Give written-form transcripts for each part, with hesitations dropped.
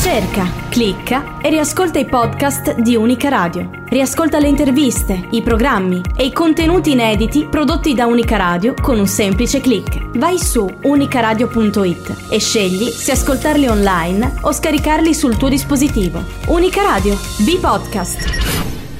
Cerca, clicca e riascolta i podcast di Unica Radio. Riascolta le interviste, i programmi e i contenuti inediti prodotti da Unica Radio con un semplice click. Vai su unicaradio.it e scegli se ascoltarli online o scaricarli sul tuo dispositivo. Unica Radio, B-Podcast.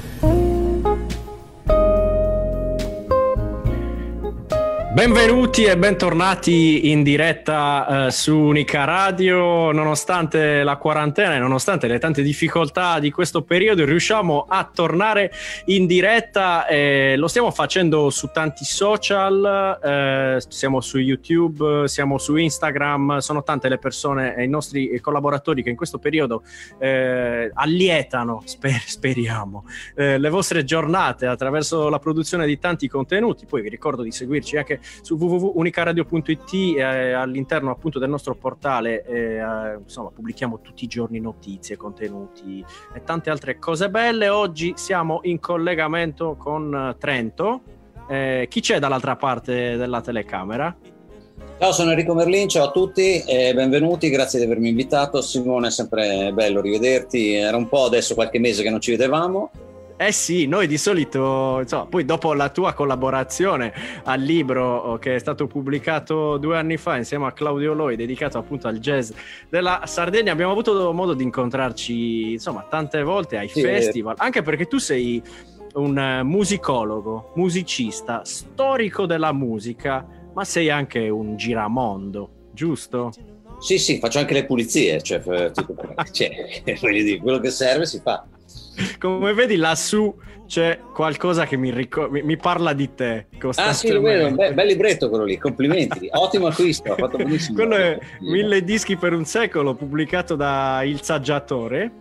Benvenuti e bentornati in diretta su Unica Radio. Nonostante la quarantena e nonostante le tante difficoltà di questo periodo, riusciamo a tornare in diretta. Lo stiamo facendo su tanti social, siamo su YouTube, siamo su Instagram. Sono tante le persone e i nostri collaboratori che in questo periodo allietano, speriamo, le vostre giornate attraverso la produzione di tanti contenuti. Poi vi ricordo di seguirci anche su www.unicaradio.it all'interno appunto del nostro portale, insomma pubblichiamo tutti i giorni notizie, contenuti e tante altre cose belle. Oggi siamo in collegamento con Trento. Chi c'è dall'altra parte della telecamera? Ciao, sono Enrico Merlin, ciao a tutti e benvenuti, grazie di avermi invitato. Simone, è sempre bello rivederti, era un po' adesso qualche mese che non ci vedevamo. Eh sì, noi di solito, insomma, poi dopo la tua collaborazione al libro che è stato pubblicato 2 anni fa insieme a Claudio Loi, dedicato appunto al jazz della Sardegna, abbiamo avuto modo di incontrarci, insomma, tante volte ai festival, anche perché tu sei un musicologo, musicista, storico della musica, ma sei anche un giramondo, giusto? Sì, faccio anche le pulizie, cioè voglio dire, quello che serve si fa. Come vedi lassù c'è qualcosa che mi parla di te. Ah sì, lo vedo, bel libretto quello lì, complimenti, ottimo acquisto, ha fatto benissimo. Quello è 1000 dischi per un secolo, pubblicato da Il Saggiatore.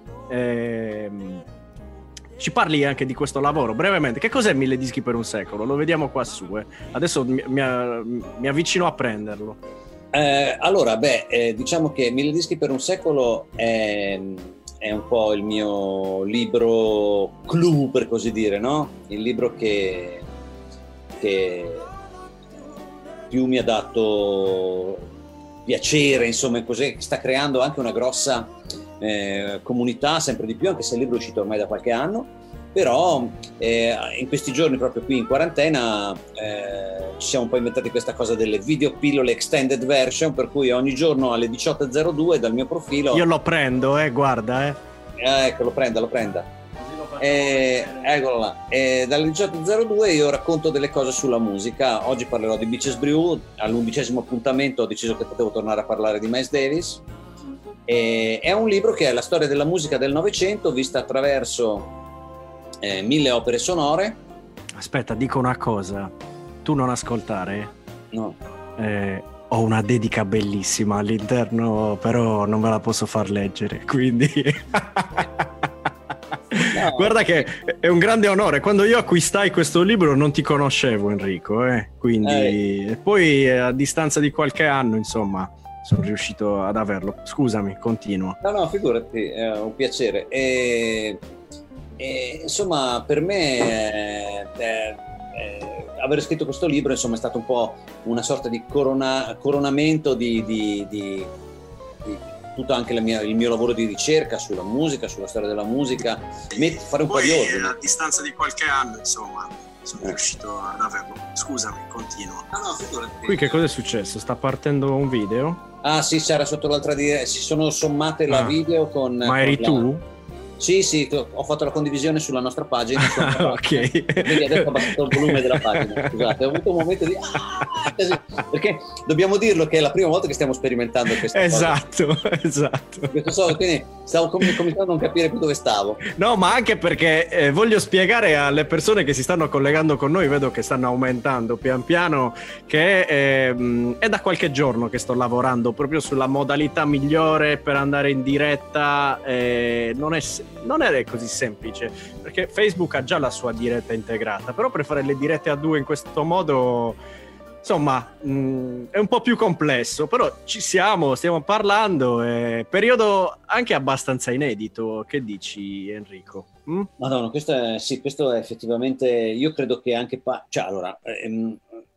Ci parli anche di questo lavoro brevemente? Che cos'è 1000 dischi per un secolo? Lo vediamo qua su, adesso mi avvicino a prenderlo. Allora, diciamo che 1000 dischi per un secolo è un po' il mio libro clou, per così dire, no? Il libro che più mi ha dato piacere, insomma, così, che sta creando anche una grossa comunità, sempre di più, anche se il libro è uscito ormai da qualche anno. Però in questi giorni, proprio qui in quarantena, ci siamo un po' inventati questa cosa delle video pillole extended version, per cui ogni giorno alle 18.02 dal mio profilo... Io lo prendo, guarda. Ecco, lo prenda. Eccolo là. Dalle 18.02 io racconto delle cose sulla musica. Oggi parlerò di Beaches Brew. All'11° appuntamento ho deciso che potevo tornare a parlare di Miles Davis. È un libro che è la storia della musica del Novecento vista attraverso 1000 opere sonore. Aspetta, dico una cosa. Tu non ascoltare? No. Ho una dedica bellissima all'interno, però non me la posso far leggere, quindi... No. Guarda che è un grande onore. Quando io acquistai questo libro non ti conoscevo, Enrico, quindi poi a distanza di qualche anno, insomma, sono riuscito ad averlo. Scusami, continuo. No, figurati, è un piacere. Insomma, per me aver scritto questo libro, insomma, è stato un po' una sorta di coronamento di tutto anche il mio lavoro di ricerca sulla musica, sulla storia della musica, fare un po' di ordine. A distanza di qualche anno, insomma, sono riuscito ad averlo. Scusami, continuo. No, figurati. Qui che cosa è successo? Sta partendo un video? Ah sì, c'era sotto l'altra si sono sommate la video con... Ma eri tu? Sì, ho fatto la condivisione sulla nostra pagina. Ok. Quindi adesso ho abbassato il volume della pagina. Scusate, ho avuto un momento di... perché dobbiamo dirlo che è la prima volta che stiamo sperimentando questa cosa. Esatto. Quindi stavo cominciando a non capire più dove stavo. No, ma anche perché voglio spiegare alle persone che si stanno collegando con noi, vedo che stanno aumentando pian piano, che è da qualche giorno che sto lavorando proprio sulla modalità migliore per andare in diretta. Non è così semplice, perché Facebook ha già la sua diretta integrata, però per fare le dirette a 2 in questo modo, insomma, è un po' più complesso, però stiamo parlando, periodo anche abbastanza inedito. Che dici, Enrico? Madonna, questo è effettivamente, io credo che anche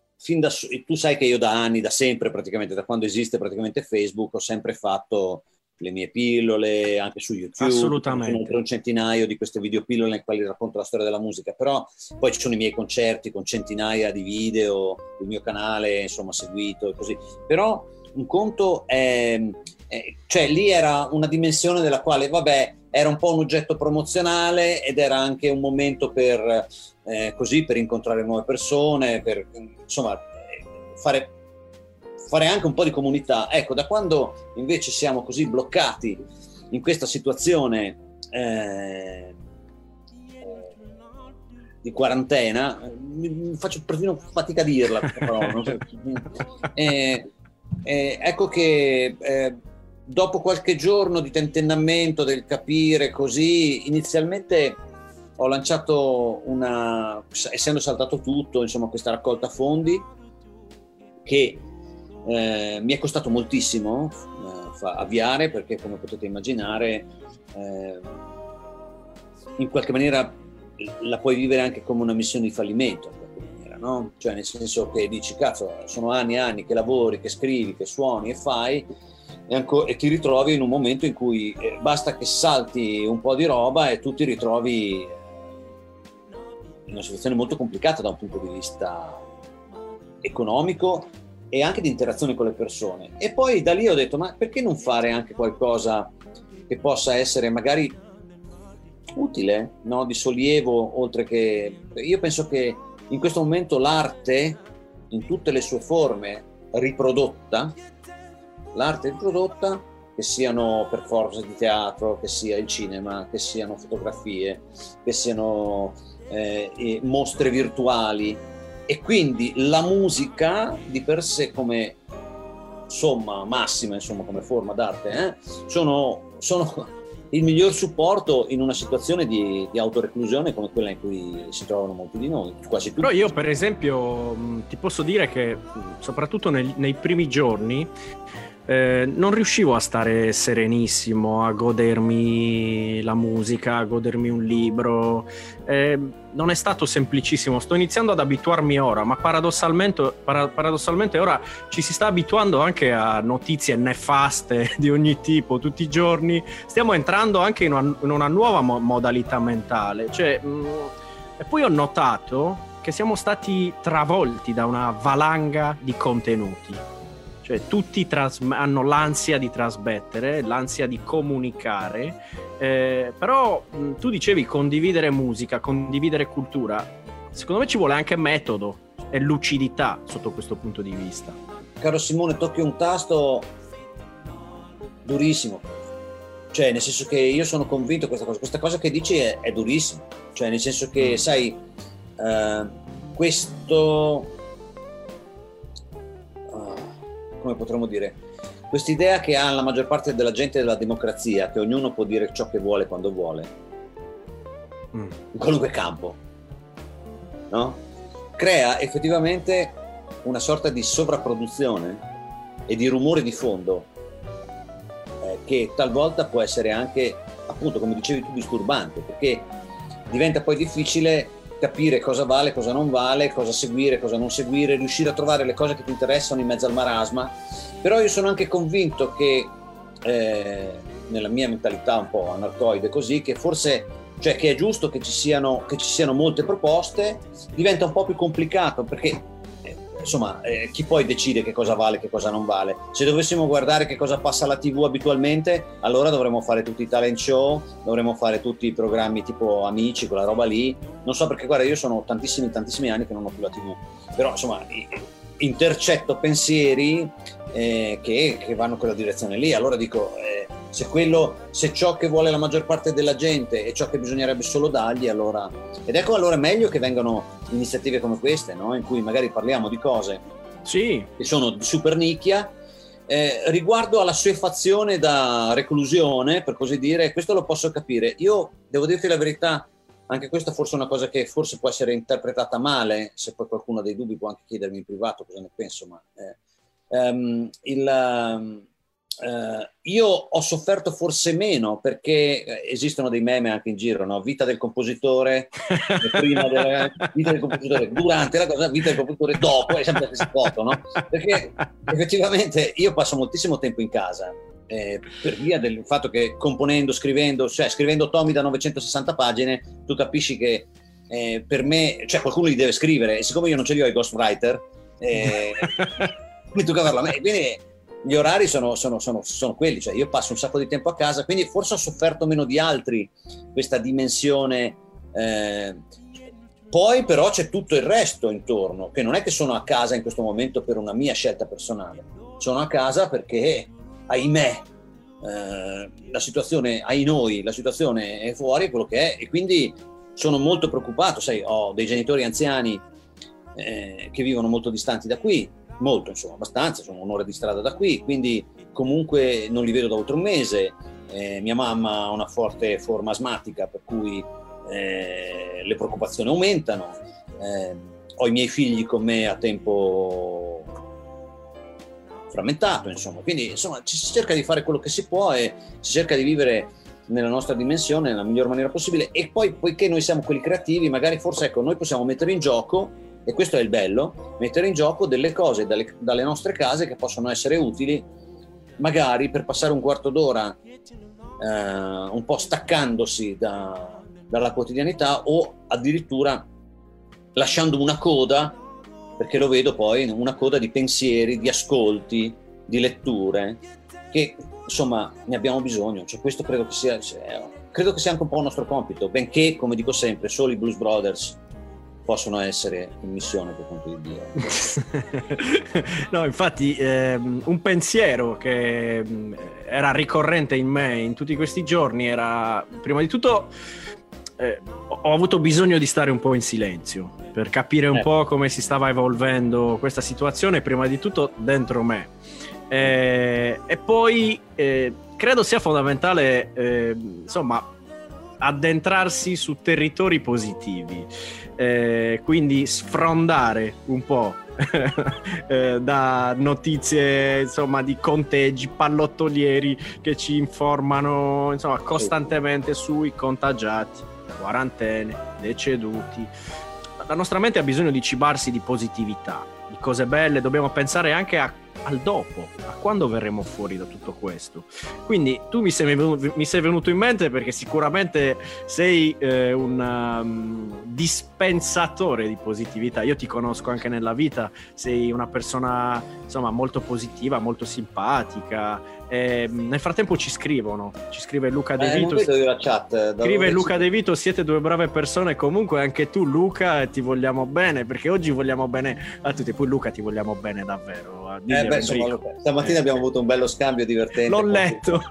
tu sai che io da anni, da sempre praticamente, da quando esiste praticamente Facebook, ho sempre fatto le mie pillole anche su YouTube. Assolutamente. Sono oltre un centinaio di queste videopillole nelle quali racconto la storia della musica, però poi ci sono i miei concerti con centinaia di video, il mio canale insomma seguito e così. Però un conto cioè lì era una dimensione della quale vabbè era un po' un oggetto promozionale ed era anche un momento per così, per incontrare nuove persone, per insomma fare anche un po' di comunità. Ecco, da quando invece siamo così bloccati in questa situazione di quarantena, faccio perfino fatica a dirla, però, non so. Ecco che dopo qualche giorno di tentennamento del capire così, inizialmente ho lanciato essendo saltato tutto, insomma, questa raccolta fondi che mi è costato moltissimo avviare, perché come potete immaginare in qualche maniera la puoi vivere anche come una missione di fallimento, in qualche maniera, no? Cioè nel senso che dici cazzo, sono anni e anni che lavori, che scrivi, che suoni e fai e ti ritrovi in un momento in cui basta che salti un po' di roba e tu ti ritrovi in una situazione molto complicata da un punto di vista economico e anche di interazione con le persone. E poi da lì ho detto, ma perché non fare anche qualcosa che possa essere magari utile, no? Di sollievo, oltre che... Io penso che in questo momento l'arte, in tutte le sue forme, riprodotta, che siano performance di teatro, che sia il cinema, che siano fotografie, che siano mostre virtuali, e quindi la musica di per sé come somma massima, insomma, come forma d'arte, sono il miglior supporto in una situazione di autoreclusione come quella in cui si trovano molti di noi, quasi tutti. Però io per esempio ti posso dire che soprattutto nei primi giorni non riuscivo a stare serenissimo, a godermi la musica, a godermi un libro. Non è stato semplicissimo, sto iniziando ad abituarmi ora, ma paradossalmente ora ci si sta abituando anche a notizie nefaste di ogni tipo tutti i giorni. Stiamo entrando anche in una nuova modalità mentale, cioè, e poi ho notato che siamo stati travolti da una valanga di contenuti. Cioè tutti hanno l'ansia di trasmettere, l'ansia di comunicare, però tu dicevi condividere musica, condividere cultura. Secondo me ci vuole anche metodo e lucidità sotto questo punto di vista. Caro Simone, tocchi un tasto durissimo, cioè nel senso che io sono convinto questa cosa che dici è durissima, cioè nel senso che sai, questo... come potremmo dire, quest'idea che ha la maggior parte della gente della democrazia, che ognuno può dire ciò che vuole quando vuole, in qualunque campo, no? Crea effettivamente una sorta di sovrapproduzione e di rumore di fondo che talvolta può essere anche, appunto, come dicevi tu, disturbante, perché diventa poi difficile capire cosa vale, cosa non vale, cosa seguire, cosa non seguire, riuscire a trovare le cose che ti interessano in mezzo al marasma. Però io sono anche convinto che nella mia mentalità un po' anarcoide così, che forse, cioè che è giusto che ci siano molte proposte, diventa un po' più complicato perché insomma chi poi decide che cosa vale e che cosa non vale? Se dovessimo guardare che cosa passa alla TV abitualmente, allora dovremmo fare tutti i talent show, dovremmo fare tutti i programmi tipo Amici, quella roba lì. Non so, perché guarda, io sono tantissimi anni che non ho più la TV, però insomma intercetto pensieri che vanno in quella direzione lì. Allora dico, se ciò che vuole la maggior parte della gente è ciò che bisognerebbe solo dargli, allora è meglio che vengano iniziative come queste, no? In cui magari parliamo di cose che sono di super nicchia, riguardo alla assuefazione da reclusione, per così dire. Questo lo posso capire. Io devo dirti la verità, anche questa forse è una cosa che forse può essere interpretata male, se poi qualcuno ha dei dubbi può anche chiedermi in privato cosa ne penso, ma io ho sofferto forse meno perché esistono dei meme anche in giro, no? Vita del compositore prima vita del compositore durante la cosa, vita del compositore dopo, è sempre la stessa foto, no? Perché effettivamente io passo moltissimo tempo in casa per via del fatto che componendo, scrivendo tomi da 960 pagine, tu capisci che per me, cioè qualcuno li deve scrivere, e siccome io non ce li ho i ghostwriter, mi tocca farlo a me. Quindi gli orari sono quelli, cioè io passo un sacco di tempo a casa, quindi forse ho sofferto meno di altri questa dimensione. Poi però c'è tutto il resto intorno, che non è che sono a casa in questo momento per una mia scelta personale, sono a casa perché, ahimè, la situazione è fuori, è quello che è, e quindi sono molto preoccupato. Sai, ho dei genitori anziani che vivono molto distanti da qui, molto, insomma, abbastanza, sono un'ora di strada da qui, quindi comunque non li vedo da oltre un mese. Mia mamma ha una forte forma asmatica, per cui le preoccupazioni aumentano. Ho i miei figli con me a tempo frammentato, insomma, quindi insomma ci si cerca di fare quello che si può e si cerca di vivere nella nostra dimensione nella miglior maniera possibile. E poi, poiché noi siamo quelli creativi, magari forse, ecco, noi possiamo mettere in gioco, e questo è il bello, mettere in gioco delle cose dalle nostre case che possono essere utili, magari per passare un quarto d'ora un po' staccandosi dalla quotidianità, o addirittura lasciando una coda, perché lo vedo poi, una coda di pensieri, di ascolti, di letture, che insomma ne abbiamo bisogno. Cioè, questo credo che sia anche un po' il nostro compito, benché, come dico sempre, solo i Blues Brothers possono essere in missione per conto di Dio. No, infatti un pensiero che era ricorrente in me in tutti questi giorni era, prima di tutto, ho avuto bisogno di stare un po' in silenzio per capire un po' come si stava evolvendo questa situazione, prima di tutto dentro me, e poi credo sia fondamentale insomma addentrarsi su territori positivi, quindi sfrondare un po' da notizie, insomma, di conteggi, pallottolieri che ci informano, insomma, costantemente sui contagiati, quarantene, deceduti. La nostra mente ha bisogno di cibarsi di positività, di cose belle. Dobbiamo pensare anche al dopo, a quando verremo fuori da tutto questo. Quindi tu mi sei venuto in mente perché sicuramente sei un dispensatore di positività. Io ti conosco anche nella vita, sei una persona, insomma, molto positiva, molto simpatica. Nel frattempo ci scrive Luca De Vito. Non vedo io la chat. Scrive Luca De Vito: siete due brave persone, comunque anche tu, Luca, ti vogliamo bene, perché oggi vogliamo bene a tutti. Poi Luca, ti vogliamo bene davvero. Insomma, stamattina abbiamo avuto un bello scambio divertente. L'ho letto.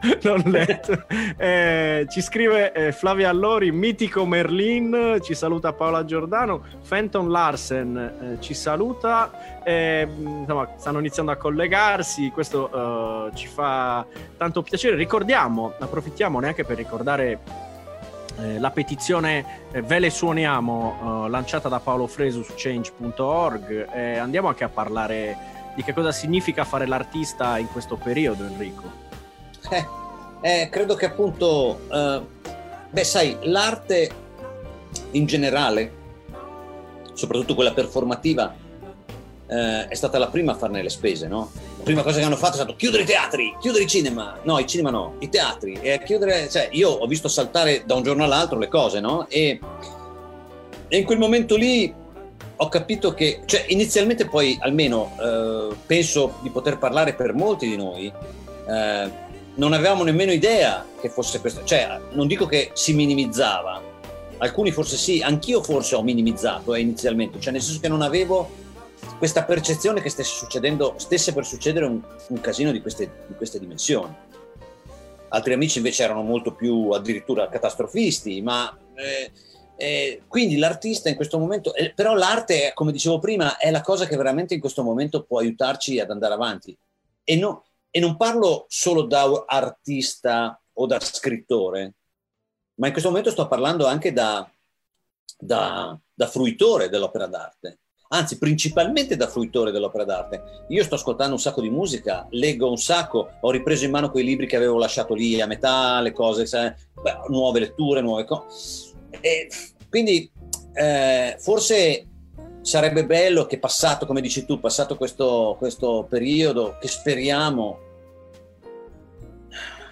Ci scrive Flavia Allori, mitico Merlin, ci saluta Paola Giordano, Fenton Larsen ci saluta, insomma, stanno iniziando a collegarsi, questo ci fa tanto piacere. Approfittiamo neanche per ricordare la petizione Ve le suoniamo, lanciata da Paolo Fresu su change.org. Andiamo anche a parlare di che cosa significa fare l'artista in questo periodo, Enrico. Credo che appunto sai, l'arte in generale, soprattutto quella performativa, è stata la prima a farne le spese, no? La prima cosa che hanno fatto è stato chiudere i teatri, chiudere i cinema, i teatri, e chiudere, cioè, io ho visto saltare da un giorno all'altro le cose, no? E in quel momento lì ho capito che, cioè, inizialmente, poi almeno penso di poter parlare per molti di noi, non avevamo nemmeno idea che fosse questo, cioè non dico che si minimizzava, alcuni forse sì, anch'io forse ho minimizzato inizialmente, cioè nel senso che non avevo questa percezione che stesse per succedere un casino di queste dimensioni. Altri amici invece erano molto più addirittura catastrofisti, ma quindi l'artista in questo momento, però l'arte, come dicevo prima, è la cosa che veramente in questo momento può aiutarci ad andare avanti, e non parlo solo da artista o da scrittore, ma in questo momento sto parlando anche da fruitore dell'opera d'arte, anzi principalmente da fruitore dell'opera d'arte. Io sto ascoltando un sacco di musica, leggo un sacco, ho ripreso in mano quei libri che avevo lasciato lì a metà, le cose, nuove letture, nuove cose. E quindi forse sarebbe bello che passato, come dici tu, passato questo periodo, che speriamo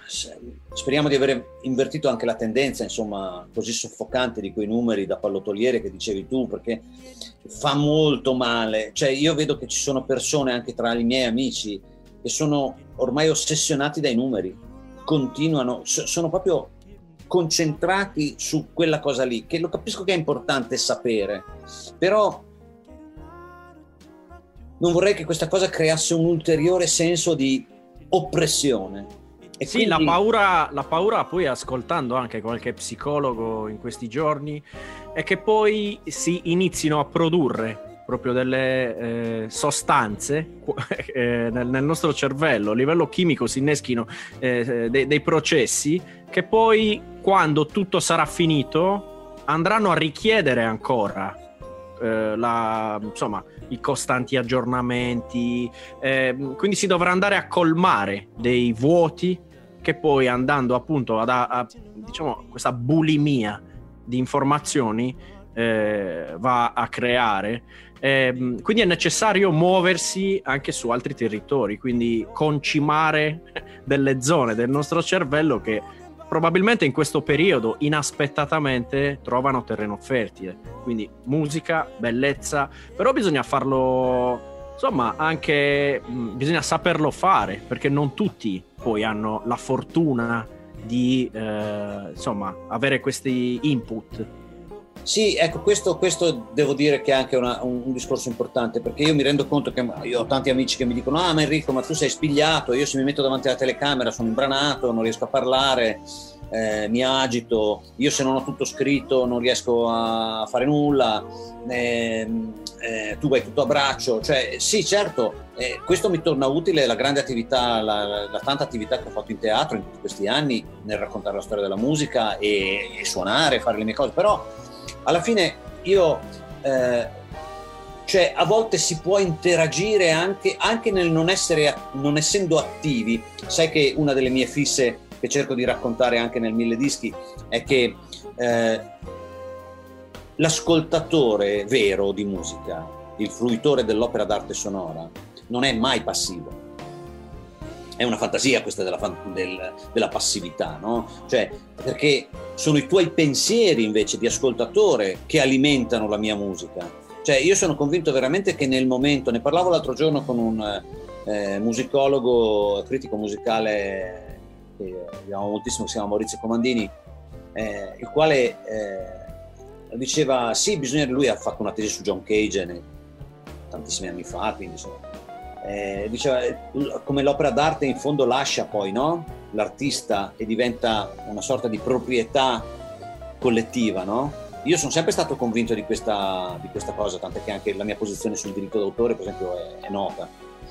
speriamo di aver invertito anche la tendenza, insomma, così soffocante di quei numeri da pallottoliere che dicevi tu, perché fa molto male. Cioè, io vedo che ci sono persone anche tra i miei amici che sono ormai ossessionati dai numeri, continuano, sono proprio concentrati su quella cosa lì, che lo capisco che è importante sapere, però non vorrei che questa cosa creasse un ulteriore senso di oppressione. E sì, quindi... la paura poi, ascoltando anche qualche psicologo in questi giorni, è che poi si inizino a produrre proprio delle sostanze nel nostro cervello, a livello chimico si inneschino dei processi che poi, quando tutto sarà finito, andranno a richiedere ancora insomma, i costanti aggiornamenti, quindi si dovrà andare a colmare dei vuoti che poi, andando appunto a diciamo, questa bulimia di informazioni va a creare. Quindi è necessario muoversi anche su altri territori, quindi concimare delle zone del nostro cervello che probabilmente in questo periodo inaspettatamente trovano terreno fertile. Quindi musica, bellezza, però bisogna farlo, insomma, anche bisogna saperlo fare, perché non tutti poi hanno la fortuna di insomma, avere questi input. Sì, ecco, questo devo dire che è anche un discorso importante, perché io mi rendo conto che io ho tanti amici che mi dicono: ah, ma Enrico, ma tu sei spigliato, io se mi metto davanti alla telecamera sono imbranato, non riesco a parlare, mi agito, io se non ho tutto scritto non riesco a fare nulla, tu vai tutto a braccio. Cioè, sì, certo, questo mi torna utile la grande attività, la tanta attività che ho fatto in teatro in tutti questi anni, nel raccontare la storia della musica e suonare, fare le mie cose, però alla fine io cioè, a volte si può interagire anche nel non essendo attivi. Sai che una delle mie fisse che cerco di raccontare anche nel 1000 dischi è che l'ascoltatore vero di musica, il fruitore dell'opera d'arte sonora, non è mai passivo. È una fantasia questa della passività, no? Cioè, perché sono i tuoi pensieri invece di ascoltatore che alimentano la mia musica. Cioè, io sono convinto veramente che nel momento, ne parlavo l'altro giorno con un musicologo, critico musicale che amo moltissimo, si chiama Maurizio Comandini, il quale diceva, sì, lui ha fatto una tesi su John Cage tantissimi anni fa, quindi insomma, diceva come l'opera d'arte in fondo lascia poi, no? L'artista e diventa una sorta di proprietà collettiva, no? Io sono sempre stato convinto di questa cosa, tant'è che anche la mia posizione sul diritto d'autore, per esempio, è nota.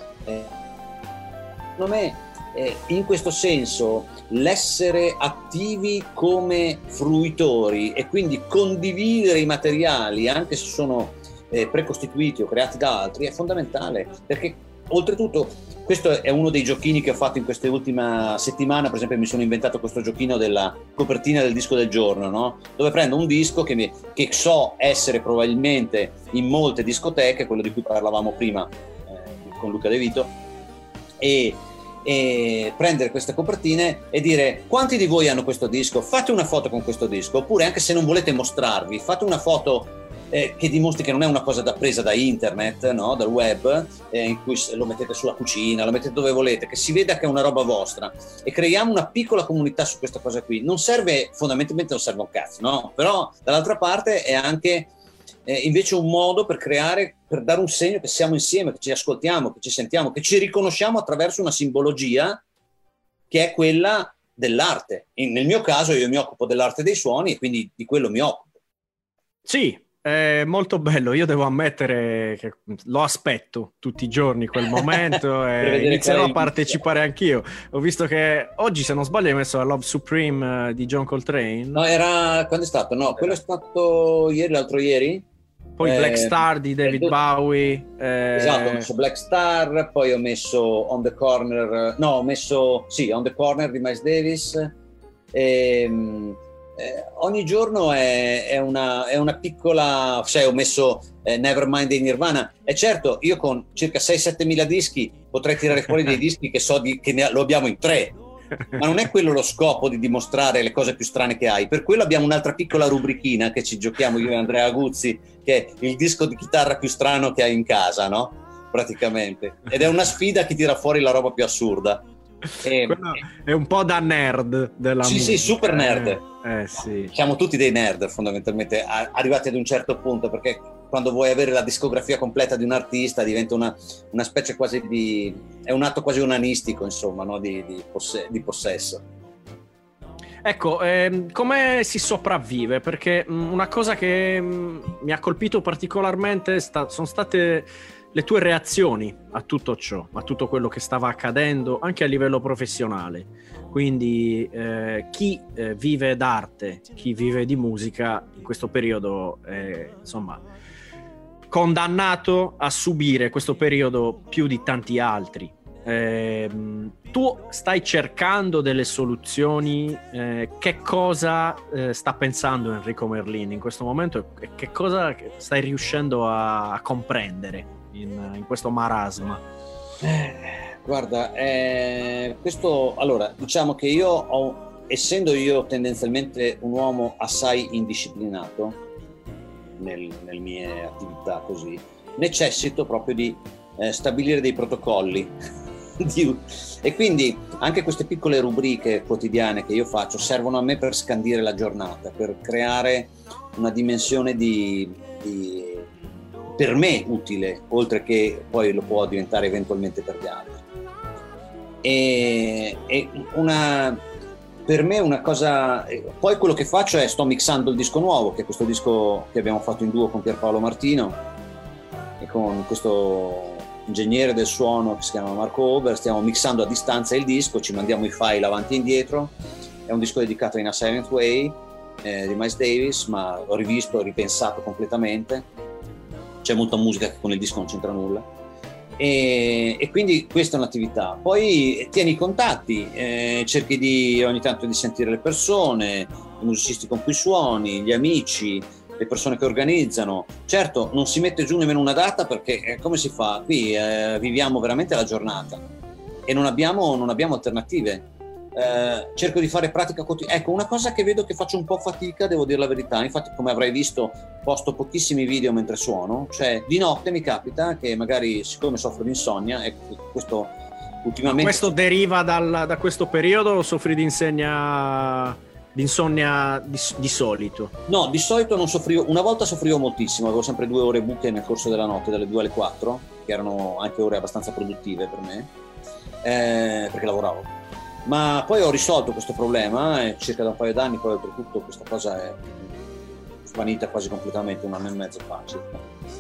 Secondo me, in questo senso, l'essere attivi come fruitori e quindi condividere i materiali, anche se sono precostituiti o creati da altri, è fondamentale, perché oltretutto questo è uno dei giochini che ho fatto in queste ultime settimane. Per esempio, mi sono inventato questo giochino della copertina del disco del giorno, no? Dove prendo un disco che so essere probabilmente in molte discoteche, quello di cui parlavamo prima con Luca De Vito, e prendere queste copertine e dire: quanti di voi hanno questo disco? Fate una foto con questo disco, oppure anche se non volete mostrarvi, fate una foto che dimostri che non è una cosa presa da internet, no? Dal web, in cui lo mettete sulla cucina, lo mettete dove volete, che si veda che è una roba vostra, e creiamo una piccola comunità su questa cosa qui. Non serve, fondamentalmente non serve un cazzo, no? Però dall'altra parte è anche invece un modo per dare un segno che siamo insieme, che ci ascoltiamo, che ci sentiamo, che ci riconosciamo attraverso una simbologia che è quella dell'arte. Nel mio caso io mi occupo dell'arte dei suoni e quindi di quello mi occupo. Sì, è molto bello. Io devo ammettere che lo aspetto tutti i giorni quel momento e inizierò a partecipare anch'io. Ho visto che oggi, se non sbaglio, hai messo la Love Supreme di John Coltrane. No, quando è stato? No, quello è stato ieri, l'altro ieri. Poi Black Star di David Bowie. Esatto, ho messo Black Star, poi ho messo On the Corner di Miles Davis. Ogni giorno è una piccola, ho messo Nevermind dei Nirvana, e certo io con circa 6-7 mila dischi potrei tirare fuori dei dischi che lo abbiamo in 3, Ma non è quello lo scopo di dimostrare le cose più strane che hai. Per quello abbiamo un'altra piccola rubrichina che ci giochiamo io e Andrea Aguzzi, che è il disco di chitarra più strano che hai in casa, no? Praticamente. Ed è una sfida che tira fuori la roba più assurda. È un po' da nerd della musica. Sì, super nerd. Sì. Siamo tutti dei nerd fondamentalmente, arrivati ad un certo punto, perché quando vuoi avere la discografia completa di un artista diventa una specie quasi di... è un atto quasi onanistico, insomma, no? di possesso. Ecco, come si sopravvive? Perché una cosa che mi ha colpito particolarmente sono state le tue reazioni a tutto ciò, a tutto quello che stava accadendo anche a livello professionale. Quindi chi vive d'arte, chi vive di musica in questo periodo è insomma condannato a subire questo periodo più di tanti altri. Tu stai cercando delle soluzioni, che cosa sta pensando Enrico Merlin in questo momento e che cosa stai riuscendo a comprendere in questo marasma? Guarda, questo, allora, diciamo che essendo io tendenzialmente un uomo assai indisciplinato nelle mie attività così, necessito proprio di stabilire dei protocolli e quindi anche queste piccole rubriche quotidiane che io faccio servono a me per scandire la giornata, per creare una dimensione per me utile, oltre che poi lo può diventare eventualmente per gli altri. Per me una cosa, poi quello che faccio è sto mixando il disco nuovo, che è questo disco che abbiamo fatto in duo con Pierpaolo Martino e con questo ingegnere del suono che si chiama Marco Ober. Stiamo mixando a distanza il disco, ci mandiamo i file avanti e indietro. È un disco dedicato in A Silent Way di Miles Davis, ma ho rivisto, ripensato completamente. C'è molta musica che con il disco non c'entra nulla. E quindi questa è un'attività. Poi tieni i contatti, cerchi ogni tanto di sentire le persone, i musicisti con cui suoni, gli amici, le persone che organizzano. Certo, non si mette giù nemmeno una data, perché come si fa? Qui viviamo veramente la giornata e non abbiamo alternative. Cerco di fare pratica quotidiana. Ecco, una cosa che vedo che faccio un po' fatica, devo dire la verità, infatti come avrai visto posto pochissimi video mentre suono, cioè di notte mi capita che magari, siccome soffro di insonnia, e questo ultimamente... Questo deriva da questo periodo o soffri di insonnia di solito? No, di solito non soffrivo, una volta soffrivo moltissimo, avevo sempre 2 ore buche nel corso della notte, dalle 2 alle 4, che erano anche ore abbastanza produttive per me, perché lavoravo. Ma poi ho risolto questo problema circa da un paio d'anni, poi oltretutto questa cosa è svanita quasi completamente, 1 anno e mezzo fa circa.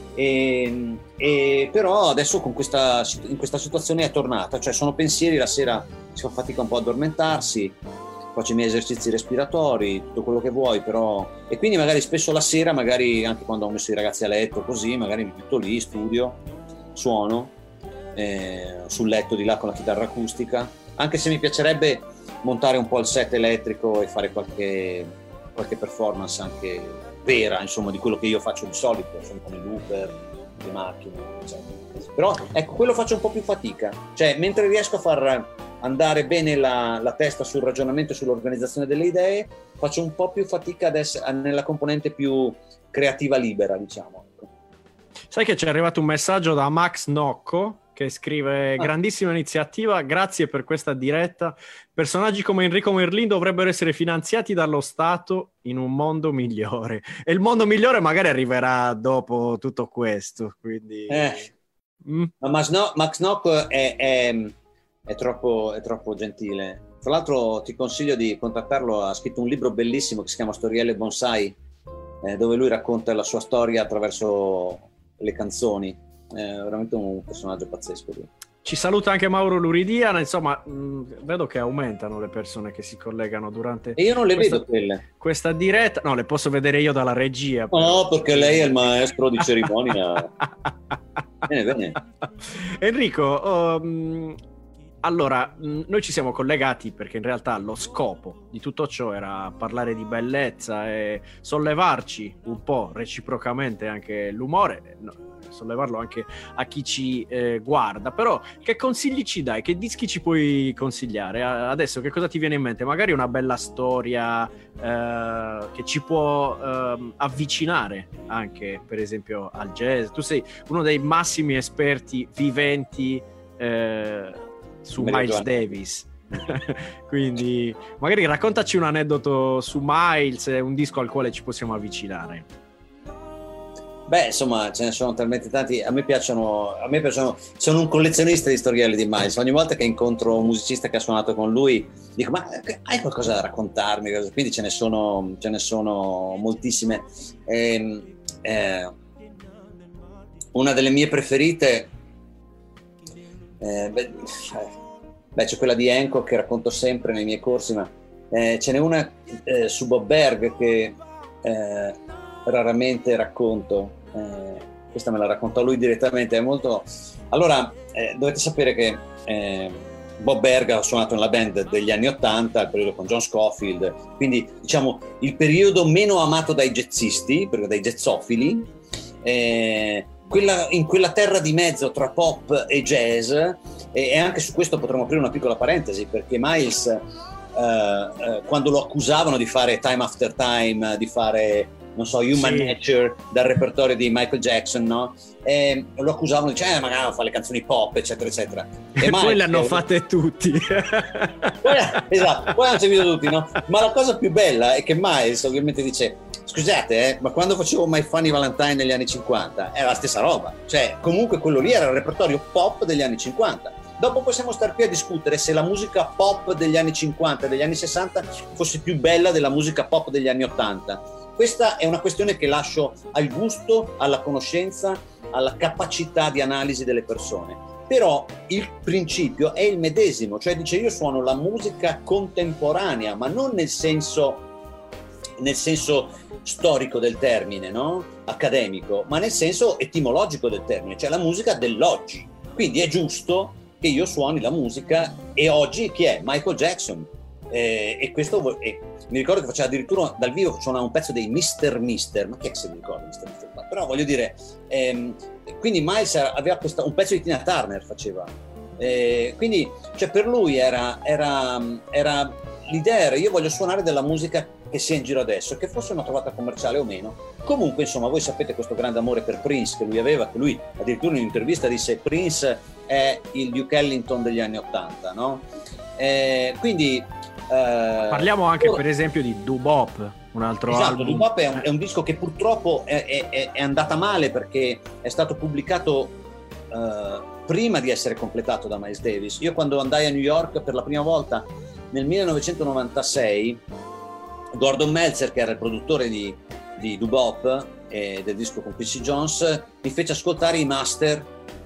Però adesso in questa situazione è tornata, cioè sono pensieri, la sera si fa fatica un po' a addormentarsi, faccio i miei esercizi respiratori, tutto quello che vuoi, però... E quindi magari spesso la sera, magari anche quando ho messo i ragazzi a letto così, magari mi metto lì, studio, suono sul letto di là con la chitarra acustica, anche se mi piacerebbe montare un po' il set elettrico e fare qualche performance anche vera, insomma, di quello che io faccio di solito, insomma, con i looper, le macchine, eccetera. Però ecco, quello faccio un po' più fatica, cioè mentre riesco a far andare bene la testa sul ragionamento e sull'organizzazione delle idee, faccio un po' più fatica adesso nella componente più creativa libera, diciamo. Sai che ci è arrivato un messaggio da Max Nocco che scrive: grandissima iniziativa, grazie per questa diretta. Personaggi come Enrico Merlin dovrebbero essere finanziati dallo Stato in un mondo migliore. E il mondo migliore magari arriverà dopo tutto questo. Quindi... Ma Max Nocco è troppo gentile. Tra l'altro ti consiglio di contattarlo, ha scritto un libro bellissimo che si chiama Storielle Bonsai, dove lui racconta la sua storia attraverso le canzoni. È veramente un personaggio pazzesco lui. Ci saluta anche Mauro Luridia, insomma vedo che aumentano le persone che si collegano durante e io non le vedo questa diretta. No, le posso vedere io dalla regia però. No, perché lei è il maestro di cerimonia. Bene. Enrico, Allora, noi ci siamo collegati perché in realtà lo scopo di tutto ciò era parlare di bellezza e sollevarci un po' reciprocamente anche l'umore, sollevarlo anche a chi ci guarda. Però che consigli ci dai? Che dischi ci puoi consigliare? Adesso che cosa ti viene in mente? Magari una bella storia che ci può avvicinare anche, per esempio, al jazz. Tu sei uno dei massimi esperti viventi su Miles Davis. Quindi magari raccontaci un aneddoto su Miles, un disco al quale ci possiamo avvicinare. Beh, insomma, ce ne sono talmente tanti. A me piacciono, sono un collezionista di storielle di Miles. Ogni volta che incontro un musicista che ha suonato con lui dico: ma hai qualcosa da raccontarmi? Quindi ce ne sono moltissime. Una delle mie preferite, c'è quella di Hancock che racconto sempre nei miei corsi, ma ce n'è una su Bob Berg che raramente racconto. Questa me la raccontò lui direttamente. È molto. Allora, dovete sapere che Bob Berg ha suonato nella band degli anni '80, il periodo con John Scofield, quindi diciamo il periodo meno amato dai jazzisti, dai jazzofili, in quella terra di mezzo tra pop e jazz. E anche su questo potremmo aprire una piccola parentesi, perché Miles quando lo accusavano di fare Time After Time, di fare, non so, Human Nature dal repertorio di Michael Jackson, no? E lo accusavano, dice magari fa le canzoni pop, eccetera eccetera, e poi le hanno fatte tutti. Esatto, poi hanno seguito tutti, no? Ma la cosa più bella è che Miles ovviamente dice: scusate, ma quando facevo My Funny Valentine negli anni 50 era la stessa roba, cioè comunque quello lì era il repertorio pop degli anni 50. Dopo possiamo star qui a discutere se la musica pop degli anni 50 e degli anni 60 fosse più bella della musica pop degli anni 80. Questa è una questione che lascio al gusto, alla conoscenza, alla capacità di analisi delle persone. Però il principio è il medesimo, cioè dice: io suono la musica contemporanea, ma non nel senso storico del termine, no? Accademico, ma nel senso etimologico del termine, cioè la musica dell'oggi. Quindi è giusto che io suoni la musica, e oggi chi è? Michael Jackson. E questo mi ricordo che faceva addirittura dal vivo, suonava un pezzo dei Mr. Mister, ma chi è che se mi ricorda Mr. Mister? Però voglio dire, quindi Miles aveva un pezzo di Tina Turner faceva, quindi cioè per lui era l'idea era: io voglio suonare della musica che sia in giro adesso, che fosse una trovata commerciale o meno. Comunque, insomma, voi sapete questo grande amore per Prince che lui aveva, che lui addirittura in un'intervista disse: Prince è il Duke Ellington degli anni '80, no? Quindi parliamo anche per esempio di Doo Bop, un altro album. Doo Bop è un disco che purtroppo è andata male, perché è stato pubblicato prima di essere completato da Miles Davis. Io quando andai a New York per la prima volta nel 1996, Gordon Meltzer, che era il produttore di Doo Bop e del disco con Quincy Jones, mi fece ascoltare i master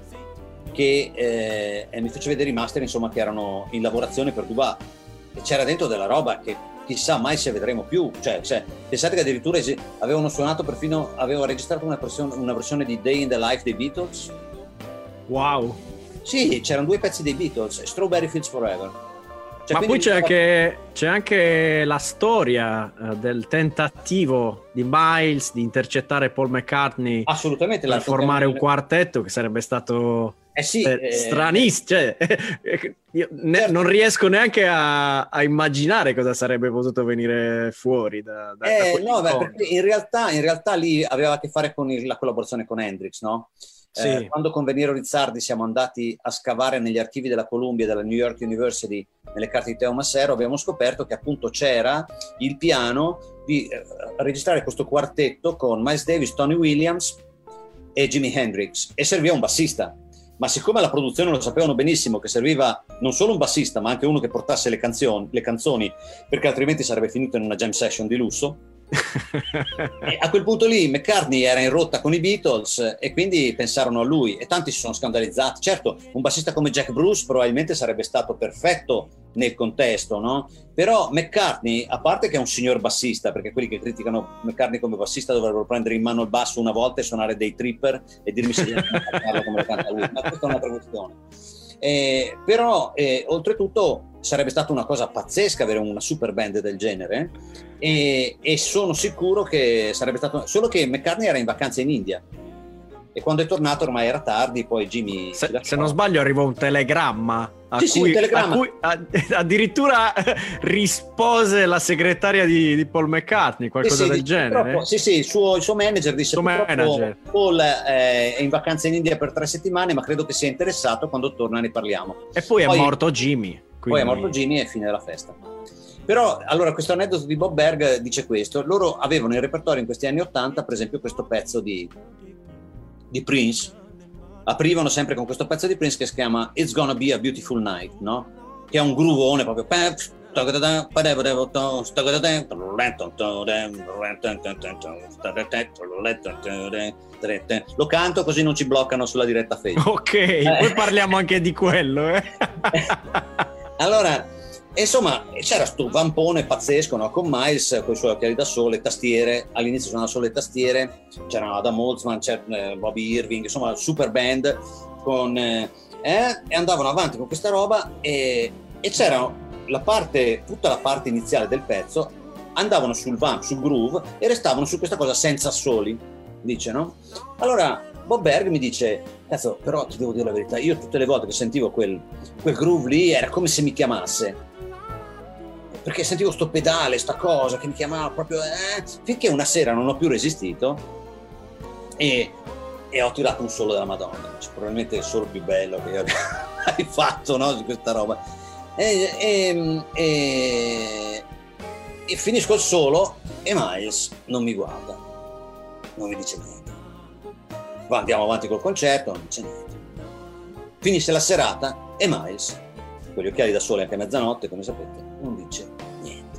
e mi fece vedere i master, insomma, che erano in lavorazione per Doo Bop, e c'era dentro della roba che chissà mai se vedremo più. Cioè, pensate che addirittura avevano registrato una versione di Day in the Life dei Beatles. Wow. Sì, c'erano 2 pezzi dei Beatles, Strawberry Fields Forever. Ma poi c'è anche la storia del tentativo di Miles di intercettare Paul McCartney, assolutamente, per formare un quartetto, che sarebbe stato stranissimo. Cioè, io certo, non riesco neanche a immaginare cosa sarebbe potuto venire fuori da no, perché in realtà lì aveva a che fare con la collaborazione con Hendrix, no? Sì. Quando con Veniero Rizzardi siamo andati a scavare negli archivi della Columbia e della New York University, nelle carte di Teo Massero, abbiamo scoperto che appunto c'era il piano di registrare questo quartetto con Miles Davis, Tony Williams e Jimi Hendrix, e serviva un bassista. Ma siccome la produzione lo sapevano benissimo che serviva non solo un bassista, ma anche uno che portasse le canzoni, perché altrimenti sarebbe finito in una jam session di lusso, e a quel punto lì McCartney era in rotta con i Beatles e quindi pensarono a lui, e tanti si sono scandalizzati. Certo, un bassista come Jack Bruce probabilmente sarebbe stato perfetto nel contesto, no? Però McCartney, a parte che è un signor bassista, perché quelli che criticano McCartney come bassista dovrebbero prendere in mano il basso una volta e suonare dei Tripper e dirmi se riescono a cantarlo come lo canta lui, ma questa è un'altra questione. Però oltretutto sarebbe stata una cosa pazzesca avere una super band del genere, e sono sicuro che sarebbe stato, solo che McCartney era in vacanza in India e quando è tornato ormai era tardi, poi Jimmy se non sbaglio arrivò un telegramma un telegramma. a cui addirittura rispose la segretaria di Paul McCartney, qualcosa del genere. Il suo manager disse: Paul è in vacanza in India per 3 settimane, ma credo che sia interessato, quando torna ne parliamo. E poi è morto Jimmy. Poi è morto Jimmy e fine della festa. Però allora questo aneddoto di Bob Berg dice questo: loro avevano in repertorio in questi anni 80 per esempio questo pezzo di Prince, aprivano sempre con questo pezzo di Prince che si chiama It's Gonna Be a Beautiful Night, no? Che è un groovone proprio, lo canto così non ci bloccano sulla diretta Facebook. Ok, poi parliamo anche di quello. Allora, insomma, c'era sto vampone pazzesco, no? Con Miles, con i suoi occhiali da sole, tastiere, all'inizio suonavano solo le tastiere, c'erano Adam Holtzman, c'era Bobby Irving, insomma, super band, e andavano avanti con questa roba, e c'era tutta la parte iniziale del pezzo, andavano sul vamp, sul groove, e restavano su questa cosa senza assoli, dice, no? Allora Bob Berg mi dice: cazzo, però ti devo dire la verità, io tutte le volte che sentivo quel groove lì era come se mi chiamasse, perché sentivo sto pedale, sta cosa che mi chiamava proprio, finché una sera non ho più resistito e ho tirato un solo della Madonna, cioè, probabilmente il solo più bello che hai fatto, no, di questa roba, e finisco il solo e Miles non mi guarda, non mi dice niente. Andiamo avanti col concerto, non dice niente. Finisce la serata e Miles, con gli occhiali da sole anche a mezzanotte, come sapete, non dice niente.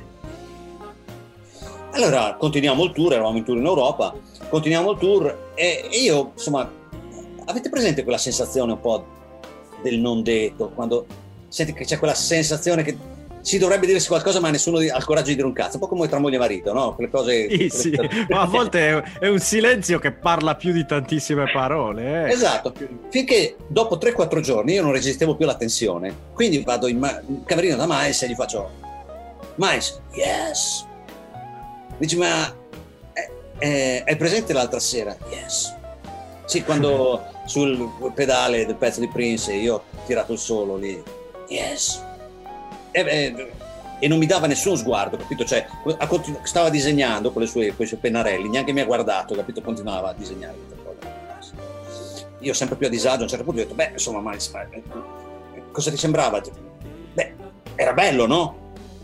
Allora continuiamo il tour, eravamo in tour in Europa, continuiamo il tour e io, insomma, avete presente quella sensazione un po' del non detto, quando senti che c'è quella sensazione che si dovrebbe dirsi qualcosa ma nessuno ha il coraggio di dire un cazzo, un po' come tra moglie e marito, no? Quelle cose... Sì, ma a volte è un silenzio che parla più di tantissime parole. Esatto, finché dopo 3-4 giorni io non resistevo più alla tensione, quindi vado in camerino da Miles e gli faccio: Miles, yes. Dici: ma hai presente l'altra sera? Yes. Sì, quando sul pedale del pezzo di Prince io ho tirato il solo lì. Yes. E non mi dava nessuno sguardo, capito? Cioè, stava disegnando con i suoi pennarelli, neanche mi ha guardato, capito? Continuava a disegnare. Io sempre più a disagio, a un certo punto ho detto: beh, insomma, Miles, cosa ti sembrava? Beh, era bello, no?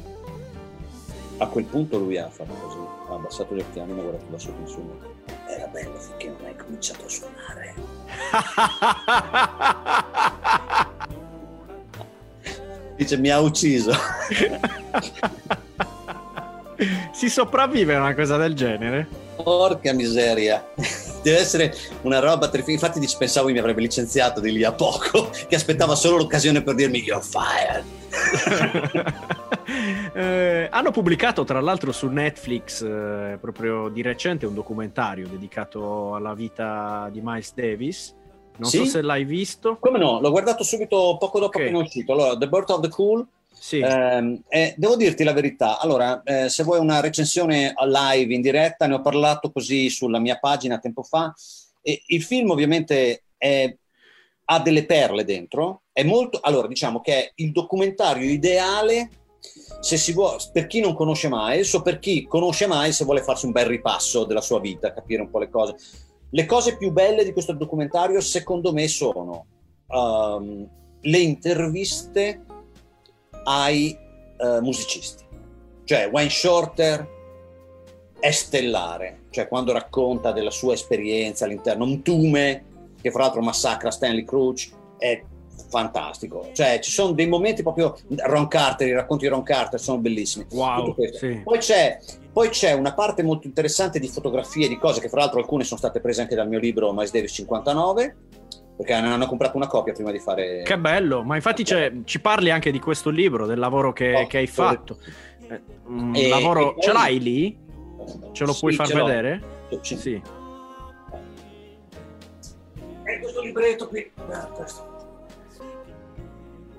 A quel punto lui ha fatto così, ha abbassato gli occhiali, mi ha guardato da sotto in su. Era bello finché non hai cominciato a suonare. Dice: mi ha ucciso. Si sopravvive a una cosa del genere? Porca miseria, deve essere una roba terrificante. Infatti pensavo mi avrebbe licenziato di lì a poco, che aspettava solo l'occasione per dirmi you're fired. Hanno pubblicato tra l'altro su Netflix proprio di recente un documentario dedicato alla vita di Miles Davis. Non so se l'hai visto. Come no, l'ho guardato subito poco dopo che è uscito. Allora, The Birth of the Cool. Sì. Devo dirti la verità. Allora, se vuoi una recensione live in diretta, ne ho parlato così sulla mia pagina tempo fa. Il film ovviamente ha delle perle dentro. È molto. Allora, diciamo che è il documentario ideale se si vuole, per chi non conosce Miles o per chi conosce Miles e vuole farsi un bel ripasso della sua vita, capire un po' le cose. Le cose più belle di questo documentario, secondo me, sono le interviste ai musicisti. Cioè, Wayne Shorter è stellare, cioè quando racconta della sua esperienza all'interno, Mtume, che fra l'altro massacra Stanley Crouch, è fantastico. Cioè, ci sono dei momenti proprio, Ron Carter, i racconti di Ron Carter sono bellissimi. Wow, sì. Poi c'è una parte molto interessante di fotografie, di cose che fra l'altro alcune sono state prese anche dal mio libro Miles Davis 59, perché ne hanno comprato una copia prima di fare... Che bello, ma infatti ci parli anche di questo libro, del lavoro che hai fatto. Lavoro, poi... ce l'hai lì? Ce lo puoi far vedere? Sì. Questo libretto qui.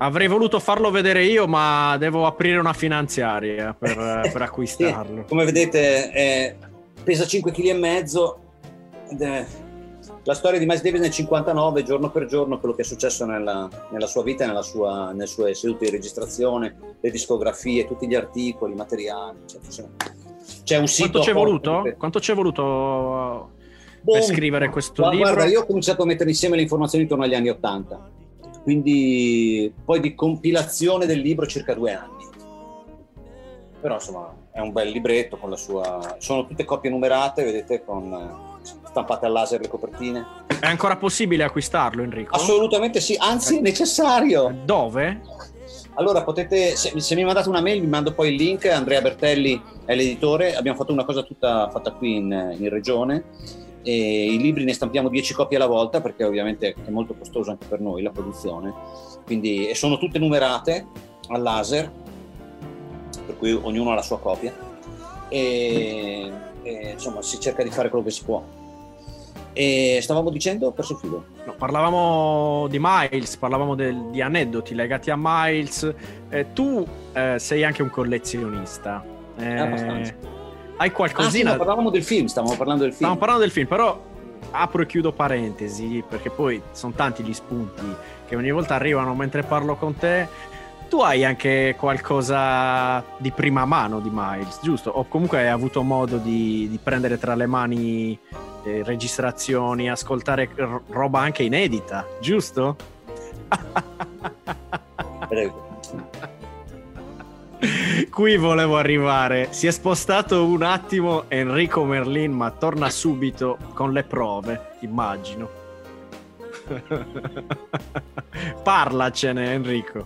Avrei voluto farlo vedere io, ma devo aprire una finanziaria per acquistarlo. Sì, come vedete, pesa 5,5 kg. La storia di Miles Davis nel 59, giorno per giorno, quello che è successo nella sua vita e nelle sue sedute di registrazione, le discografie, tutti gli articoli, i materiali. C'è un sito. Quanto ci è voluto per scrivere questo libro? Guarda, io ho cominciato a mettere insieme le informazioni intorno agli anni '80, quindi poi di compilazione del libro circa 2 anni. Però insomma è un bel libretto con la sua. Sono tutte copie numerate, vedete, con stampate al laser le copertine. È ancora possibile acquistarlo, Enrico? Assolutamente sì, anzi è necessario. Dove? Allora potete, se mi mandate una mail vi mando poi il link. Andrea Bertelli è l'editore, abbiamo fatto una cosa tutta fatta qui in regione, e i libri ne stampiamo 10 copie alla volta, perché ovviamente è molto costoso anche per noi la produzione, quindi, e sono tutte numerate al laser, per cui ognuno ha la sua copia, e insomma si cerca di fare quello che si può. E stavamo dicendo, ho perso il filo. No, parlavamo di Miles, parlavamo di aneddoti legati a Miles. Tu sei anche un collezionista. Hai qualcosina? Sì, stavamo parlando del film. Però apro e chiudo parentesi, perché poi sono tanti gli spunti che ogni volta arrivano mentre parlo con te. Tu hai anche qualcosa di prima mano di Miles, giusto? O comunque hai avuto modo di prendere tra le mani registrazioni, ascoltare roba anche inedita, giusto? Prego. Qui volevo arrivare. Si è spostato un attimo Enrico Merlin, ma torna subito con le prove, immagino. Parlacene, Enrico.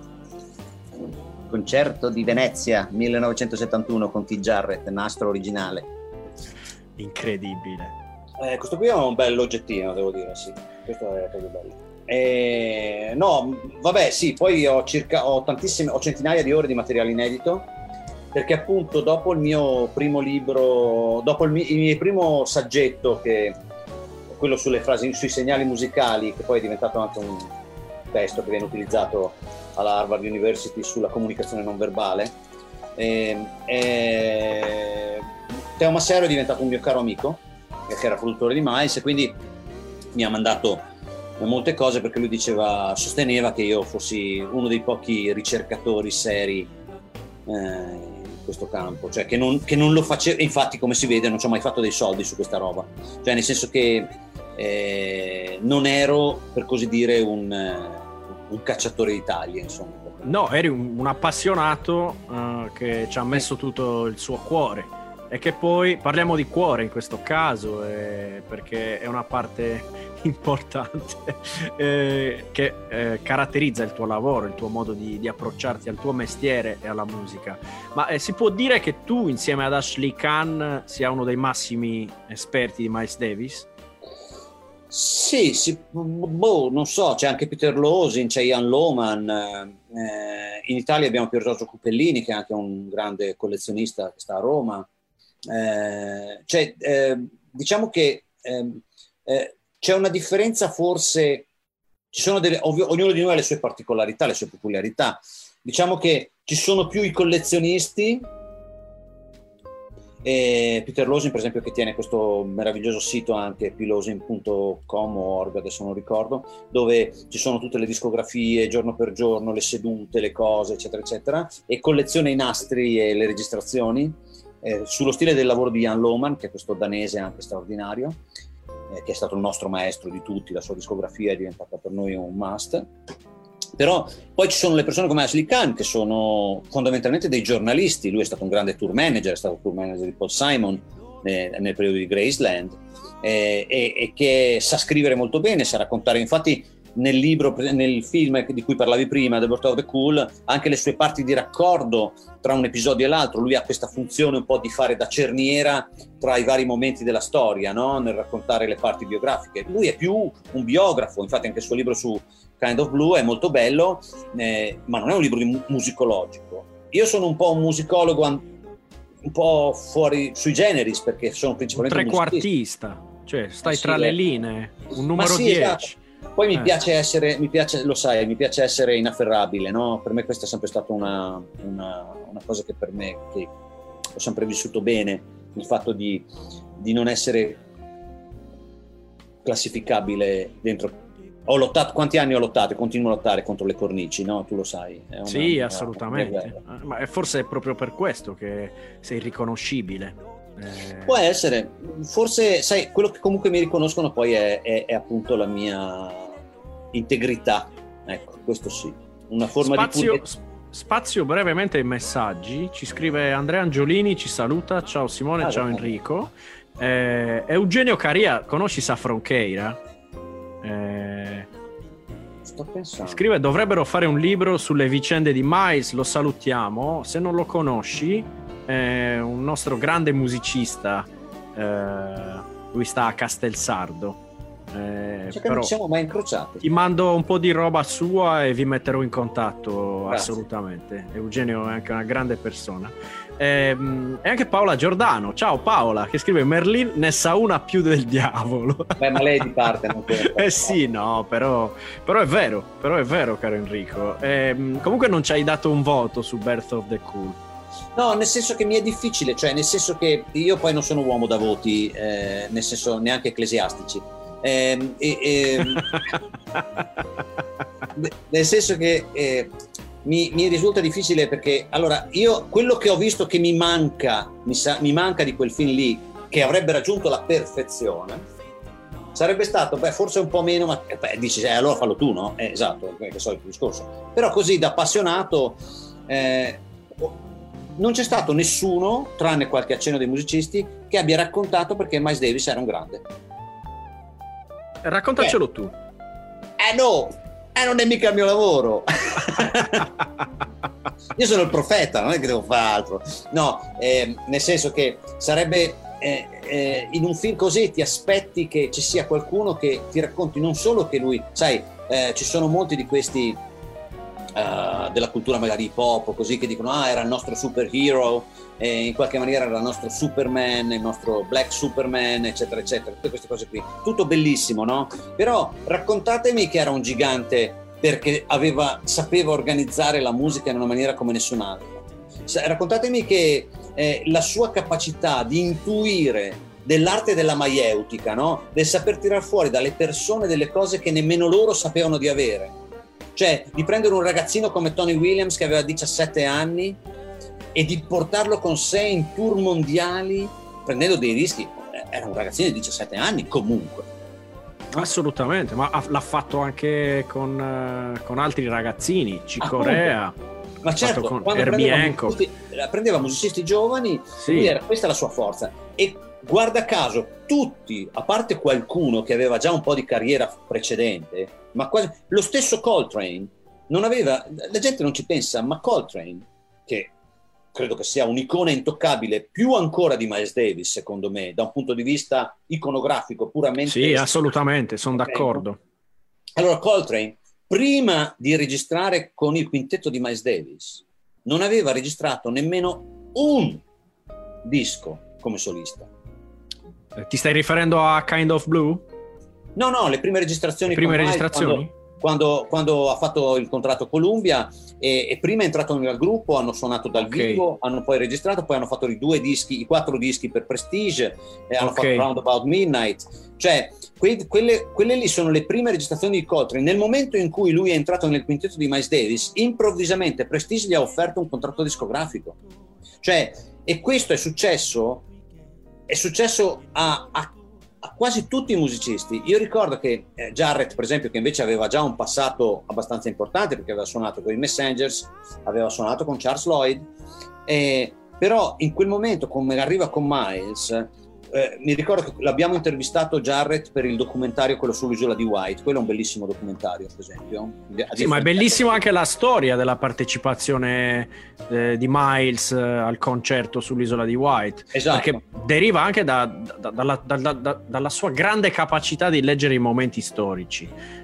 Concerto di Venezia 1971 con Keith Jarrett, nastro originale. Incredibile. Questo qui è un bel oggettino, devo dire, sì. Questo è proprio bello. No, vabbè, sì, poi ho centinaia di ore di materiale inedito, perché appunto dopo il mio primo libro, dopo il mio primo saggetto, che è quello sulle frasi, sui segnali musicali, che poi è diventato anche un testo che viene utilizzato alla Harvard University sulla comunicazione non verbale, Teo Massero è diventato un mio caro amico, che era produttore di Miles, e quindi mi ha mandato molte cose, perché lui sosteneva che io fossi uno dei pochi ricercatori seri in questo campo, cioè che non lo facevo. Infatti, come si vede, non ci ho mai fatto dei soldi su questa roba, cioè nel senso che non ero, per così dire, un cacciatore di taglie, insomma. No, eri un appassionato che ci ha messo tutto il suo cuore, e che poi parliamo di cuore in questo caso, perché è una parte importante che caratterizza il tuo lavoro, il tuo modo di approcciarti al tuo mestiere e alla musica. Ma si può dire che tu, insieme ad Ashley Kahn, sia uno dei massimi esperti di Miles Davis? Sì, non so, c'è anche Peter Losin, c'è Ian Lohman, in Italia abbiamo Pier Giorgio Cupellini, che è anche un grande collezionista che sta a Roma. Diciamo che c'è una differenza, forse ci sono ognuno di noi ha le sue particolarità, le sue peculiarità. Diciamo che ci sono più i collezionisti, e Peter Losin, per esempio, che tiene questo meraviglioso sito anche plosin.com o org, adesso non ricordo, dove ci sono tutte le discografie giorno per giorno, le sedute, le cose, eccetera eccetera, e colleziona i nastri e le registrazioni, sullo stile del lavoro di Ian Lohman, che è questo danese anche straordinario, che è stato il nostro maestro di tutti. La sua discografia è diventata per noi un must. Però poi ci sono le persone come Ashley Kahn, che sono fondamentalmente dei giornalisti. Lui è stato un grande tour manager, è stato tour manager di Paul Simon nel periodo di Graceland, e che sa scrivere molto bene, sa raccontare. Infatti nel film di cui parlavi prima, The Birth of the Cool, anche le sue parti di raccordo tra un episodio e l'altro, lui ha questa funzione un po' di fare da cerniera tra i vari momenti della storia, no? Nel raccontare le parti biografiche. Lui è più un biografo, infatti anche il suo libro su Kind of Blue è molto bello, ma non è un libro musicologico. Io sono un po' un musicologo un po' fuori sui generis, perché sono principalmente un trequartista, cioè stai tra le linee, un numero 10. Esatto. Poi mi piace essere, lo sai, mi piace essere inafferrabile, no? Per me questa è sempre stata una cosa che per me, che ho sempre vissuto bene, il fatto di non essere classificabile dentro. Ho lottato, quanti anni ho lottato e continuo a lottare contro le cornici, no? Tu lo sai. Sì, assolutamente. Ma forse è proprio per questo che sei riconoscibile. Può essere. Forse, sai, quello che comunque mi riconoscono poi è appunto la mia integrità. Ecco, questo sì. Una forma di Spazio brevemente ai messaggi. Ci scrive Andrea Angiolini, ci saluta. Ciao Simone, ciao Enrico. Eugenio Caria, conosci Saffron Keira? Sto pensando. Scrive: dovrebbero fare un libro sulle vicende di Miles, lo salutiamo. Se non lo conosci, è un nostro grande musicista, lui sta a Castelsardo, che però non ci siamo mai incrociati. ti mando un po' di roba sua e vi metterò in contatto. Grazie. Assolutamente. Eugenio è anche una grande persona. E anche Paola Giordano, ciao Paola, che scrive: Merlin ne sa una più del diavolo. Beh, ma lei di parte non conta. Sì, no, però è vero, caro Enrico. Comunque non ci hai dato un voto su Birth of the Cool. No, nel senso che mi è difficile, cioè nel senso che io poi non sono uomo da voti, nel senso neanche ecclesiastici. Nel senso che mi risulta difficile perché allora io quello che ho visto che mi manca di quel film lì, che avrebbe raggiunto la perfezione, sarebbe stato forse un po' meno, ma dici allora fallo tu, no? Esatto, che so il discorso. Però così da appassionato non c'è stato nessuno, tranne qualche accenno dei musicisti, che abbia raccontato perché Miles Davis era un grande. Raccontacelo tu. No, non è mica il mio lavoro. Io sono il profeta, non è che devo fare altro. No, nel senso che sarebbe in un film così ti aspetti che ci sia qualcuno che ti racconti non solo che lui, sai, ci sono molti di questi della cultura magari hip hop o così che dicono era il nostro superhero, in qualche maniera era il nostro Superman, il nostro Black Superman, eccetera eccetera, tutte queste cose qui, tutto bellissimo, no? Però raccontatemi che era un gigante perché sapeva organizzare la musica in una maniera come nessun altro. Raccontatemi che la sua capacità di intuire dell'arte della maieutica, no? Del saper tirar fuori dalle persone delle cose che nemmeno loro sapevano di avere. Cioè di prendere un ragazzino come Tony Williams che aveva 17 anni e di portarlo con sé in tour mondiali prendendo dei rischi. Era un ragazzino di 17 anni comunque. Assolutamente, ma l'ha fatto anche con altri ragazzini, Corea. Ma certo, con quando prendeva musicisti giovani, sì. Questa è la sua forza. E guarda caso, tutti, a parte qualcuno che aveva già un po' di carriera precedente, ma quasi lo stesso Coltrane non aveva, la gente non ci pensa, ma Coltrane, che credo che sia un'icona intoccabile più ancora di Miles Davis, secondo me, da un punto di vista iconografico puramente. Sì, assolutamente, sono d'accordo. Allora Coltrane, prima di registrare con il quintetto di Miles Davis, non aveva registrato nemmeno un disco come solista. Ti stai riferendo a Kind of Blue? No, le prime registrazioni. Quando ha fatto il contratto Columbia e prima è entrato nel gruppo, hanno suonato dal vivo, hanno poi registrato, poi hanno fatto i 4 dischi per Prestige, hanno fatto Round About Midnight. Cioè, quelle lì sono le prime registrazioni di Coltrane. Nel momento in cui lui è entrato nel quintetto di Miles Davis, improvvisamente Prestige gli ha offerto un contratto discografico. Cioè, e questo è successo a quasi tutti i musicisti. Io ricordo che Jarrett, per esempio, che invece aveva già un passato abbastanza importante perché aveva suonato con i Messengers, aveva suonato con Charles Lloyd, però in quel momento, come arriva con Miles, mi ricordo che l'abbiamo intervistato Jarrett per il documentario, quello sull'isola di White. Quello è un bellissimo documentario, per esempio. Sì, ma è bellissimo anche la storia della partecipazione di Miles al concerto sull'isola di White. Esatto. Perché deriva anche dalla sua grande capacità di leggere i momenti storici.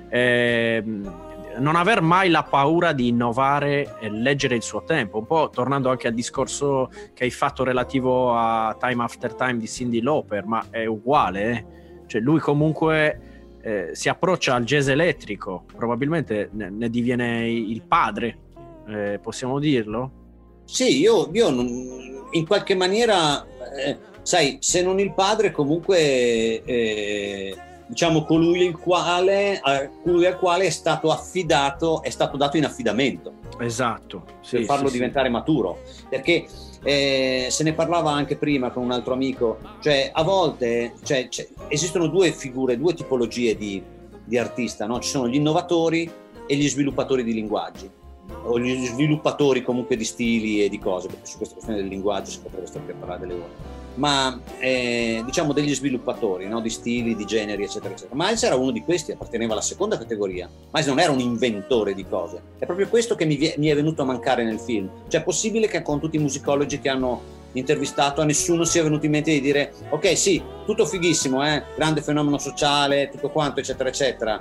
Non aver mai la paura di innovare e leggere il suo tempo, un po' tornando anche al discorso che hai fatto relativo a Time After Time di Cyndi Lauper, ma è uguale, Cioè lui comunque si approccia al jazz elettrico, probabilmente ne diviene il padre, possiamo dirlo? Sì, io in qualche maniera, sai, se non il padre, comunque diciamo colui al quale è stato dato in affidamento. Esatto, sì, per farlo diventare maturo, perché se ne parlava anche prima con un altro amico, cioè a volte esistono due tipologie di artista, no? Ci sono gli innovatori e gli sviluppatori di linguaggi, o gli sviluppatori comunque di stili e di cose, perché su questa questione del linguaggio si potrebbe stare a parlare delle ore, ma diciamo degli sviluppatori, no? Di stili, di generi, eccetera eccetera. Miles era uno di questi, apparteneva alla seconda categoria. Miles non era un inventore di cose, è proprio questo che mi è venuto a mancare nel film. Cioè è possibile che con tutti i musicologi che hanno intervistato a nessuno sia venuto in mente di dire ok, sì, tutto fighissimo, grande fenomeno sociale, tutto quanto, eccetera eccetera,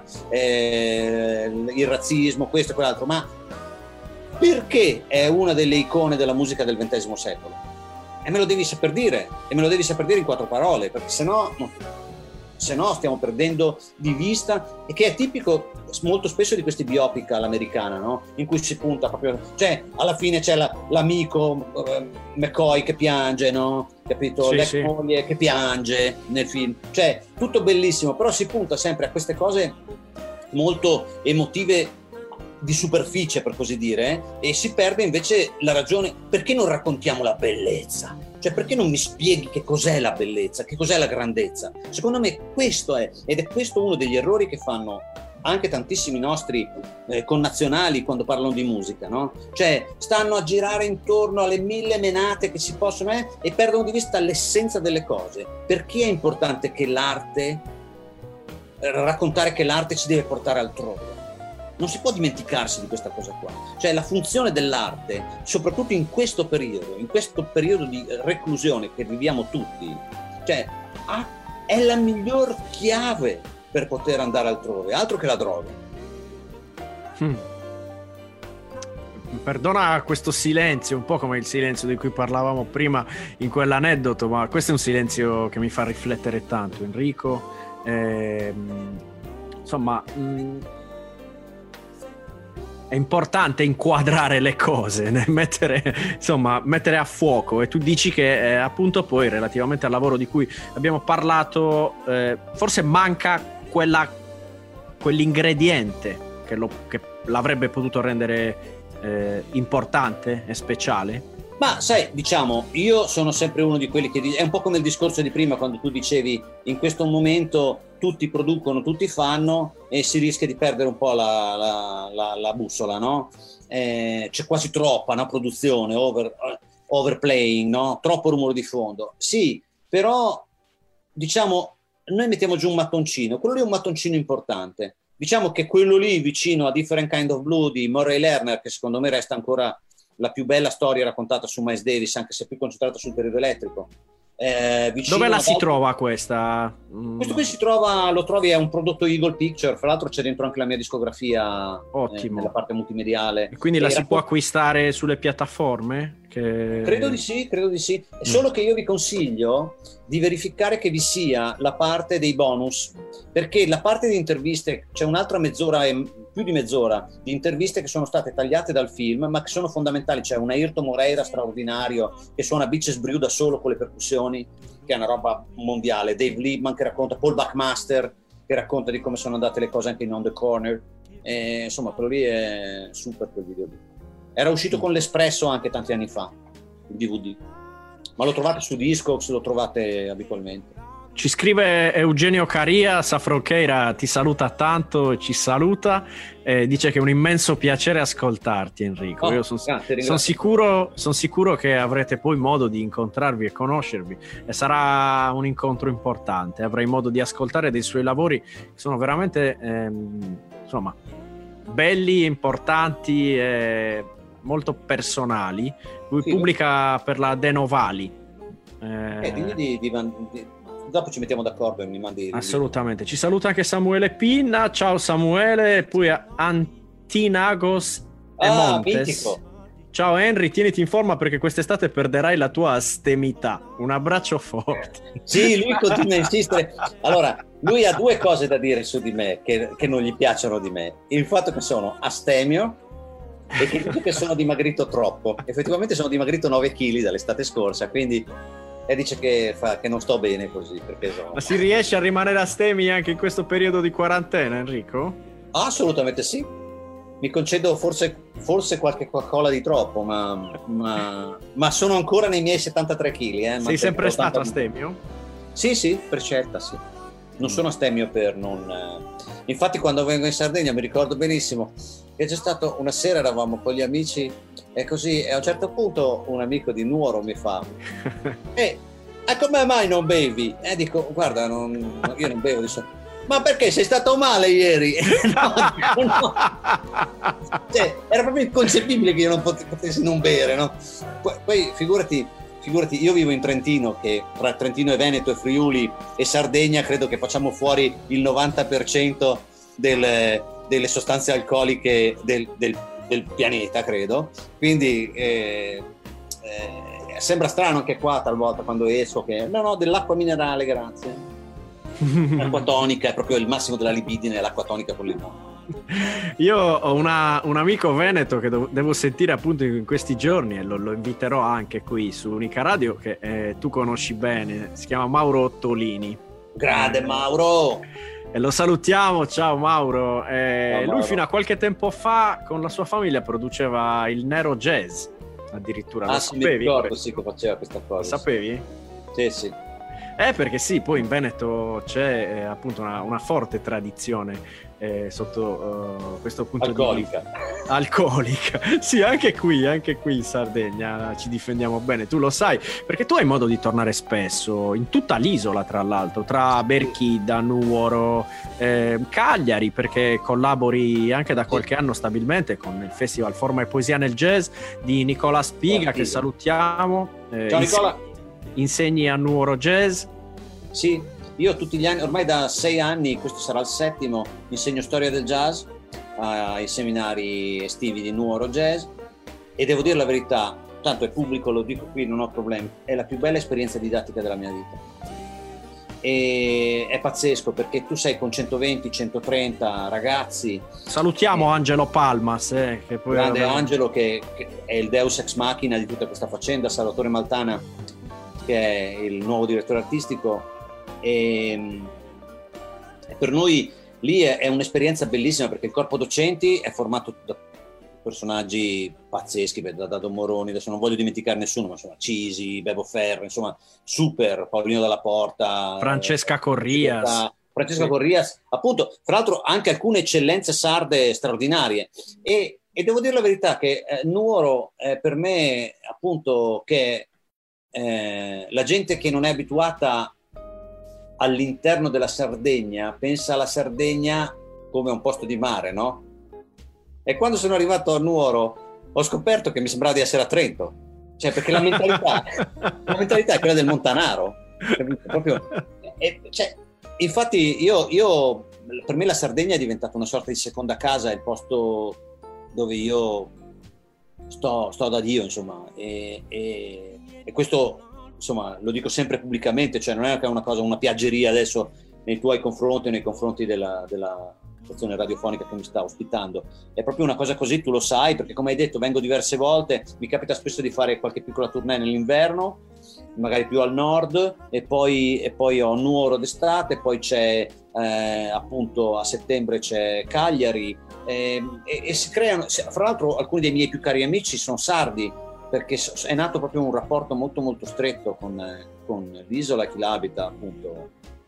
il razzismo, questo e quell'altro, ma perché è una delle icone della musica del XX secolo? E me lo devi saper dire, in 4 parole, perché se no stiamo perdendo di vista, e che è tipico molto spesso di questi biopic all'americana, no? In cui si punta proprio, cioè alla fine c'è l'amico McCoy che piange, no? Capito? Sì, L'ex moglie che piange nel film, cioè tutto bellissimo, però si punta sempre a queste cose molto emotive di superficie, per così dire, e si perde invece la ragione. Perché non raccontiamo la bellezza? Cioè perché non mi spieghi che cos'è la bellezza, che cos'è la grandezza? Secondo me questo è, ed è questo uno degli errori che fanno anche tantissimi nostri connazionali quando parlano di musica, no? Cioè stanno a girare intorno alle 1000 menate che si possono e perdono di vista l'essenza delle cose. Perché è importante che raccontare che l'arte ci deve portare altrove? Non si può dimenticarsi di questa cosa qua. Cioè la funzione dell'arte, soprattutto in questo periodo di reclusione che viviamo tutti, cioè è la miglior chiave per poter andare altrove, altro che la droga. Perdona questo silenzio, un po' come il silenzio di cui parlavamo prima in quell'aneddoto, ma questo è un silenzio che mi fa riflettere tanto, Enrico. Insomma, è importante inquadrare le cose, mettere a fuoco, e tu dici che appunto poi relativamente al lavoro di cui abbiamo parlato forse manca quell'ingrediente che l'avrebbe potuto rendere importante e speciale. Ma sai, diciamo, io sono sempre uno di quelli che è un po' come il discorso di prima, quando tu dicevi in questo momento tutti producono, tutti fanno, e si rischia di perdere un po' la bussola, no? C'è quasi troppa, no, produzione, overplaying, no? Troppo rumore di fondo. Sì, però diciamo noi mettiamo giù un mattoncino, quello lì è un mattoncino importante. Diciamo che quello lì vicino a Different Kind of Blue di Murray Lerner, che secondo me resta ancora la più bella storia raccontata su Miles Davis, anche se più concentrata sul periodo elettrico. Dove la si trova questa? Questo qui lo trovi, è un prodotto Eagle Picture, fra l'altro c'è dentro anche la mia discografia. Ottimo. Nella parte multimediale. E quindi la si può acquistare sulle piattaforme? Credo di sì. Solo che io vi consiglio di verificare che vi sia la parte dei bonus, perché la parte di interviste, c'è un'altra mezz'ora e più di mezz'ora di interviste che sono state tagliate dal film, ma che sono fondamentali. C'è un Ayrton Moreira straordinario che suona Bitches Brew da solo con le percussioni, che è una roba mondiale. Dave Liebman che racconta, Paul Buckmaster che racconta di come sono andate le cose anche in On the Corner. Insomma, quello lì è super, quel video lì. Era uscito con l'Espresso anche tanti anni fa, il DVD, ma lo trovate su Discogs, lo trovate abitualmente. Ci scrive Eugenio Caria, Safroncheira ti saluta tanto e ci saluta, dice che è un immenso piacere ascoltarti, Enrico. Io sono sicuro che avrete poi modo di incontrarvi e conoscervi, e sarà un incontro importante. Avrai modo di ascoltare dei suoi lavori che sono veramente insomma belli, importanti e molto personali. Lui pubblica per la De Novali. Dopo ci mettiamo d'accordo e mi mandi. Assolutamente. Ci saluta anche Samuele Pinna. Ciao Samuele. E poi Antinagos e Montes. Mitico. Ciao Henry, tieniti in forma perché quest'estate perderai la tua astemità. Un abbraccio forte. Sì, lui continua a insistere. Allora, Lui ha due cose da dire su di me che non gli piacciono di me: il fatto che sono astemio e che dice che sono dimagrito troppo. Effettivamente sono dimagrito 9 kg dall'estate scorsa, quindi dice che non sto bene così, perché Ma si riesce a rimanere astemi anche in questo periodo di quarantena, Enrico? Assolutamente sì. Mi concedo forse qualche Coca-Cola di troppo, ma sono ancora nei miei 73 kg. Sei sempre stato astemio? Sì, per scelta, sì. Non sono astemio per non... Infatti quando vengo in Sardegna mi ricordo benissimo che c'è stato una sera, eravamo con gli amici e così, e a un certo punto un amico di Nuoro mi fa e come mai non bevi? E dico, guarda, io non bevo di solito. Ma perché sei stato male ieri? No. Cioè, era proprio inconcepibile che io non potessi non bere, no? Poi figurati, io vivo in Trentino, che tra Trentino e Veneto e Friuli e Sardegna credo che facciamo fuori il 90% delle sostanze alcoliche del pianeta, acquedotto, quindi sembra strano anche qua talvolta quando esco che no, dell'acqua minerale, grazie. L'acqua tonica è proprio il massimo della libidine, l'acqua tonica con limone. Io ho un amico veneto che devo sentire appunto in questi giorni, e lo inviterò anche qui su Unica Radio, che tu conosci bene, si chiama Mauro Ottolini. Grande Mauro! E lo salutiamo, ciao Mauro. Ciao, lui fino a qualche tempo fa con la sua famiglia produceva il Nero Jazz, addirittura. Lo sì, sapevi? Mi ricordo, sì, che faceva questa cosa. Lo sapevi? Sì. Perché sì, poi in Veneto c'è appunto una forte tradizione sotto questo punto alcolica. di vista. Alcolica. Sì, anche qui in Sardegna ci difendiamo bene, tu lo sai, perché tu hai modo di tornare spesso in tutta l'isola, tra l'altro, tra Berchida, Nuoro, Cagliari, perché collabori anche da qualche anno stabilmente con il Festival Forma e Poesia nel Jazz di Nicola Spiga, che salutiamo. Ciao Nicola! Insegni a Nuoro Jazz? Sì, io tutti gli anni, ormai da 6 anni, questo sarà il 7º, insegno storia del jazz ai seminari estivi di Nuoro Jazz, e devo dire la verità, tanto è pubblico, lo dico qui, non ho problemi, è la più bella esperienza didattica della mia vita. E è pazzesco, perché tu sei con 120-130 ragazzi. Salutiamo Angelo Palmas, che poi grande Angelo, che è il deus ex machina di tutta questa faccenda, Salvatore Maltana, che è il nuovo direttore artistico, e per noi lì è un'esperienza bellissima, perché il corpo docenti è formato da personaggi pazzeschi, da Don Moroni, adesso non voglio dimenticare nessuno, ma insomma Cisi, Bebo Ferro, insomma super, Paolino Dalla Porta, Francesca Corrias, appunto, fra l'altro anche alcune eccellenze sarde straordinarie, e devo dire la verità che Nuoro per me, appunto, che la gente che non è abituata all'interno della Sardegna pensa alla Sardegna come un posto di mare, no? E quando sono arrivato a Nuoro ho scoperto che mi sembrava di essere a Trento, cioè, perché la mentalità è quella del montanaro, proprio. Cioè, infatti io per me la Sardegna è diventata una sorta di seconda casa, è il posto dove io sto da Dio, insomma, e questo, insomma, lo dico sempre pubblicamente, cioè non è che è una piaggeria adesso nei tuoi confronti o nei confronti della stazione radiofonica che mi sta ospitando, è proprio una cosa così, tu lo sai, perché come hai detto vengo diverse volte, mi capita spesso di fare qualche piccola tournée nell'inverno, magari più al nord, e poi ho Nuoro d'estate, poi c'è appunto a settembre c'è Cagliari, e si creano, fra l'altro alcuni dei miei più cari amici sono sardi, perché è nato proprio un rapporto molto molto stretto con l'isola e chi l'abita, appunto,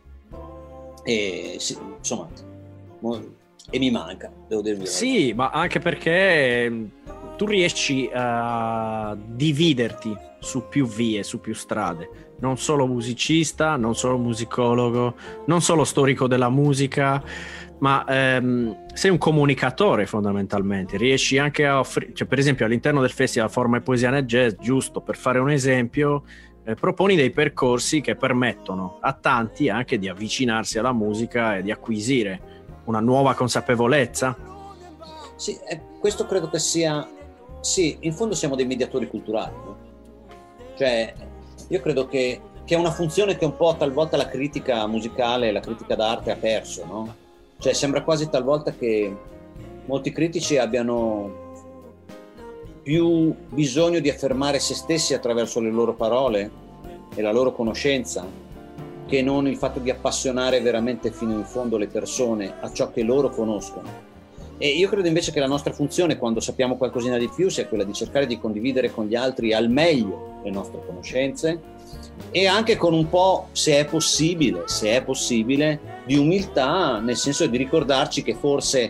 e sì, insomma, e mi manca, devo dirvi. Sì, ma anche perché tu riesci a dividerti su più vie, su più strade, non solo musicista, non solo musicologo, non solo storico della musica, ma sei un comunicatore fondamentalmente, riesci anche a offrire, cioè, per esempio all'interno del Festival Forma e Poesia nel Jazz, giusto per fare un esempio, proponi dei percorsi che permettono a tanti anche di avvicinarsi alla musica e di acquisire una nuova consapevolezza. Sì, questo credo che sia, sì, in fondo siamo dei mediatori culturali, no? Cioè io credo che è una funzione che un po' talvolta la critica musicale, la critica d'arte ha perso, no? Cioè sembra quasi talvolta che molti critici abbiano più bisogno di affermare se stessi attraverso le loro parole e la loro conoscenza, che non il fatto di appassionare veramente fino in fondo le persone a ciò che loro conoscono. E io credo invece che la nostra funzione, quando sappiamo qualcosina di più, sia quella di cercare di condividere con gli altri al meglio le nostre conoscenze, e anche con un po', se è possibile, di umiltà, nel senso di ricordarci che forse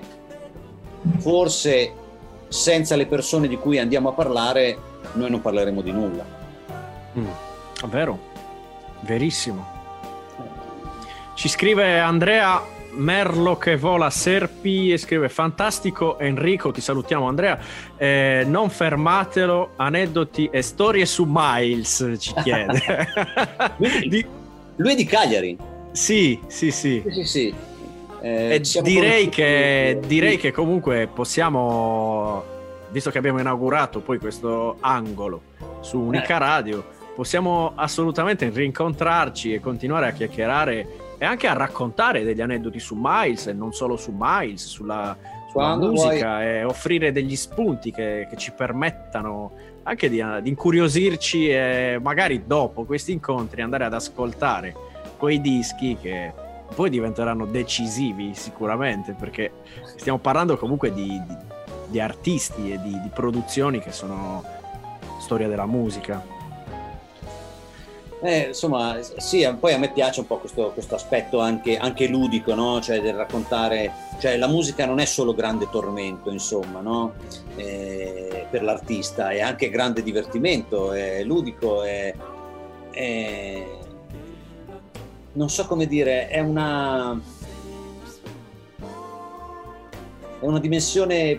senza le persone di cui andiamo a parlare noi non parleremo di nulla. Vero, verissimo. Ci scrive Andrea Merlo che vola Serpi e scrive: fantastico Enrico, ti salutiamo Andrea, non fermatelo, aneddoti e storie su Miles, ci chiede. Lui è di Cagliari. Sì. Direi che comunque possiamo, visto che abbiamo inaugurato poi questo angolo su Unica Radio, possiamo assolutamente rincontrarci e continuare a chiacchierare e anche a raccontare degli aneddoti su Miles, e non solo su Miles, sulla musica, e offrire degli spunti che ci permettano anche di incuriosirci, e magari dopo questi incontri andare ad ascoltare quei dischi che poi diventeranno decisivi sicuramente, perché stiamo parlando comunque di artisti e di produzioni che sono storia della musica. Insomma, sì, poi a me piace un po' questo aspetto anche ludico, no? Cioè del raccontare, cioè la musica non è solo grande tormento, insomma, no? Per l'artista è anche grande divertimento, è ludico, non so come dire, è una dimensione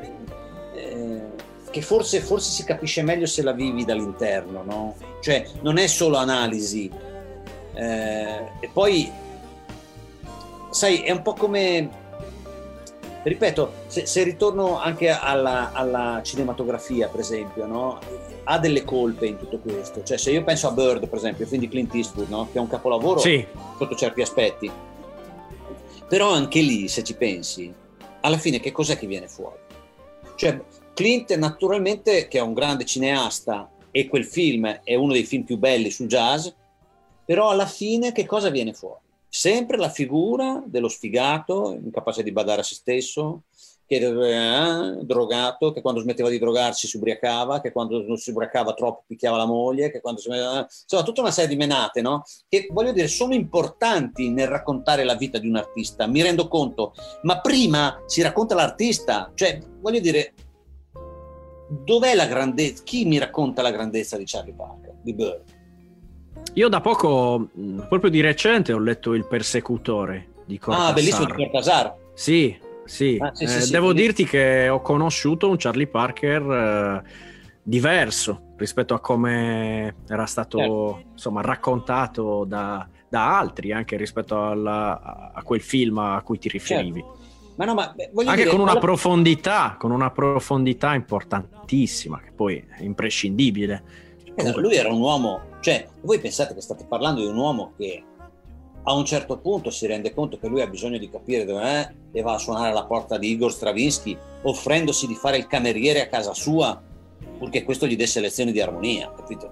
che forse si capisce meglio se la vivi dall'interno, no? Cioè non è solo analisi, e poi sai, è un po' come, ripeto, se ritorno anche alla cinematografia, per esempio, no? Ha delle colpe in tutto questo. Cioè se io penso a Bird, per esempio, il film di Clint Eastwood, no? Che è un capolavoro sotto certi aspetti, però anche lì, se ci pensi, alla fine che cos'è che viene fuori? Cioè Clint naturalmente, che è un grande cineasta, e quel film è uno dei film più belli sul jazz, però alla fine che cosa viene fuori? Sempre la figura dello sfigato, incapace di badare a se stesso, che drogato, che quando smetteva di drogarsi si ubriacava, che quando non si ubriacava troppo picchiava la moglie, che quando insomma tutta una serie di menate, no? Che voglio dire sono importanti nel raccontare la vita di un artista, mi rendo conto, ma prima si racconta l'artista, cioè voglio dire, dov'è la grandezza? Chi mi racconta la grandezza di Charlie Parker, di Bird? Io da poco, proprio di recente, ho letto Il persecutore di Cortázar. Bellissimo, di Cortázar. Sì. Devo dirti che ho conosciuto un Charlie Parker diverso rispetto a come era stato insomma raccontato da altri, anche rispetto a quel film a cui ti riferivi. Ma no, ma voglio anche dire, con una profondità importantissima, che poi è imprescindibile. Lui era un uomo, cioè voi pensate che state parlando di un uomo che a un certo punto si rende conto che lui ha bisogno di capire dove è e va a suonare alla porta di Igor Stravinsky, offrendosi di fare il cameriere a casa sua purché questo gli desse lezioni di armonia, capito?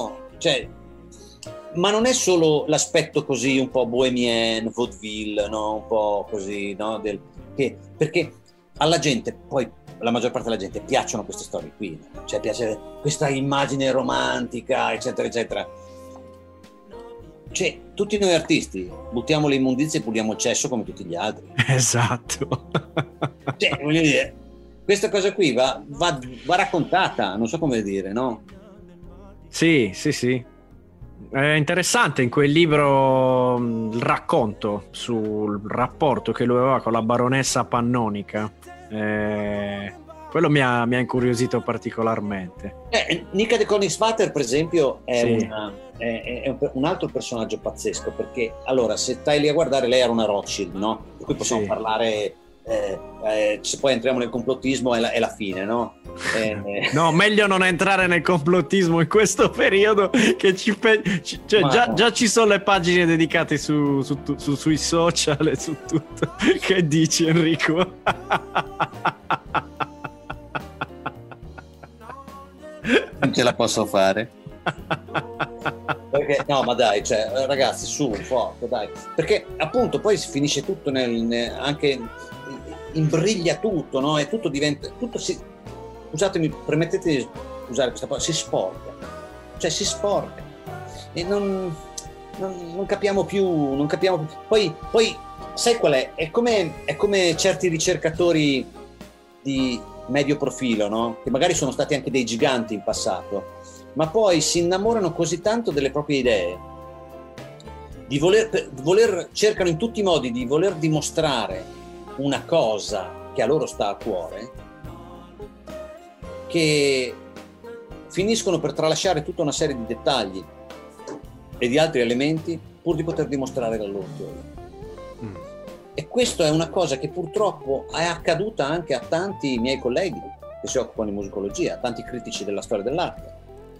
Ma non è solo l'aspetto così un po' bohemien, vaudeville, no? Un po' così, no? Perché alla gente, poi la maggior parte della gente, piacciono queste storie qui, no? Cioè piace questa immagine romantica, eccetera, eccetera. Cioè, tutti noi artisti buttiamo le immondizie e puliamo il cesso come tutti gli altri. Esatto. Cioè, voglio dire, questa cosa qui va raccontata, non so come dire, no? Sì. È interessante in quel libro il racconto sul rapporto che lui aveva con la baronessa pannonica. Quello mi ha incuriosito particolarmente. Nica de Koningsvater, per esempio, è un altro personaggio pazzesco, perché allora se stai lì a guardare, lei era una Rothschild, no? Per cui possiamo parlare se poi entriamo nel complottismo è la fine, no? No, meglio non entrare nel complottismo in questo periodo, che già ci sono le pagine dedicate sui social e su tutto. Che dici, Enrico? Non ce la posso fare. Perché, no, ma dai, cioè, ragazzi, su, forte, dai. Perché appunto poi si finisce tutto anche imbriglia tutto, no? E tutto diventa, scusatemi, permettete di usare questa parola, si sporca. Cioè si sporca. E non capiamo più. Poi sai qual è? È come certi ricercatori di medio profilo, no? Che magari sono stati anche dei giganti in passato, ma poi si innamorano così tanto delle proprie idee, cercano in tutti i modi di voler dimostrare una cosa che a loro sta a cuore, che finiscono per tralasciare tutta una serie di dettagli e di altri elementi pur di poter dimostrare la loro teoria. E questa è una cosa che purtroppo è accaduta anche a tanti miei colleghi che si occupano di musicologia, a tanti critici della storia dell'arte.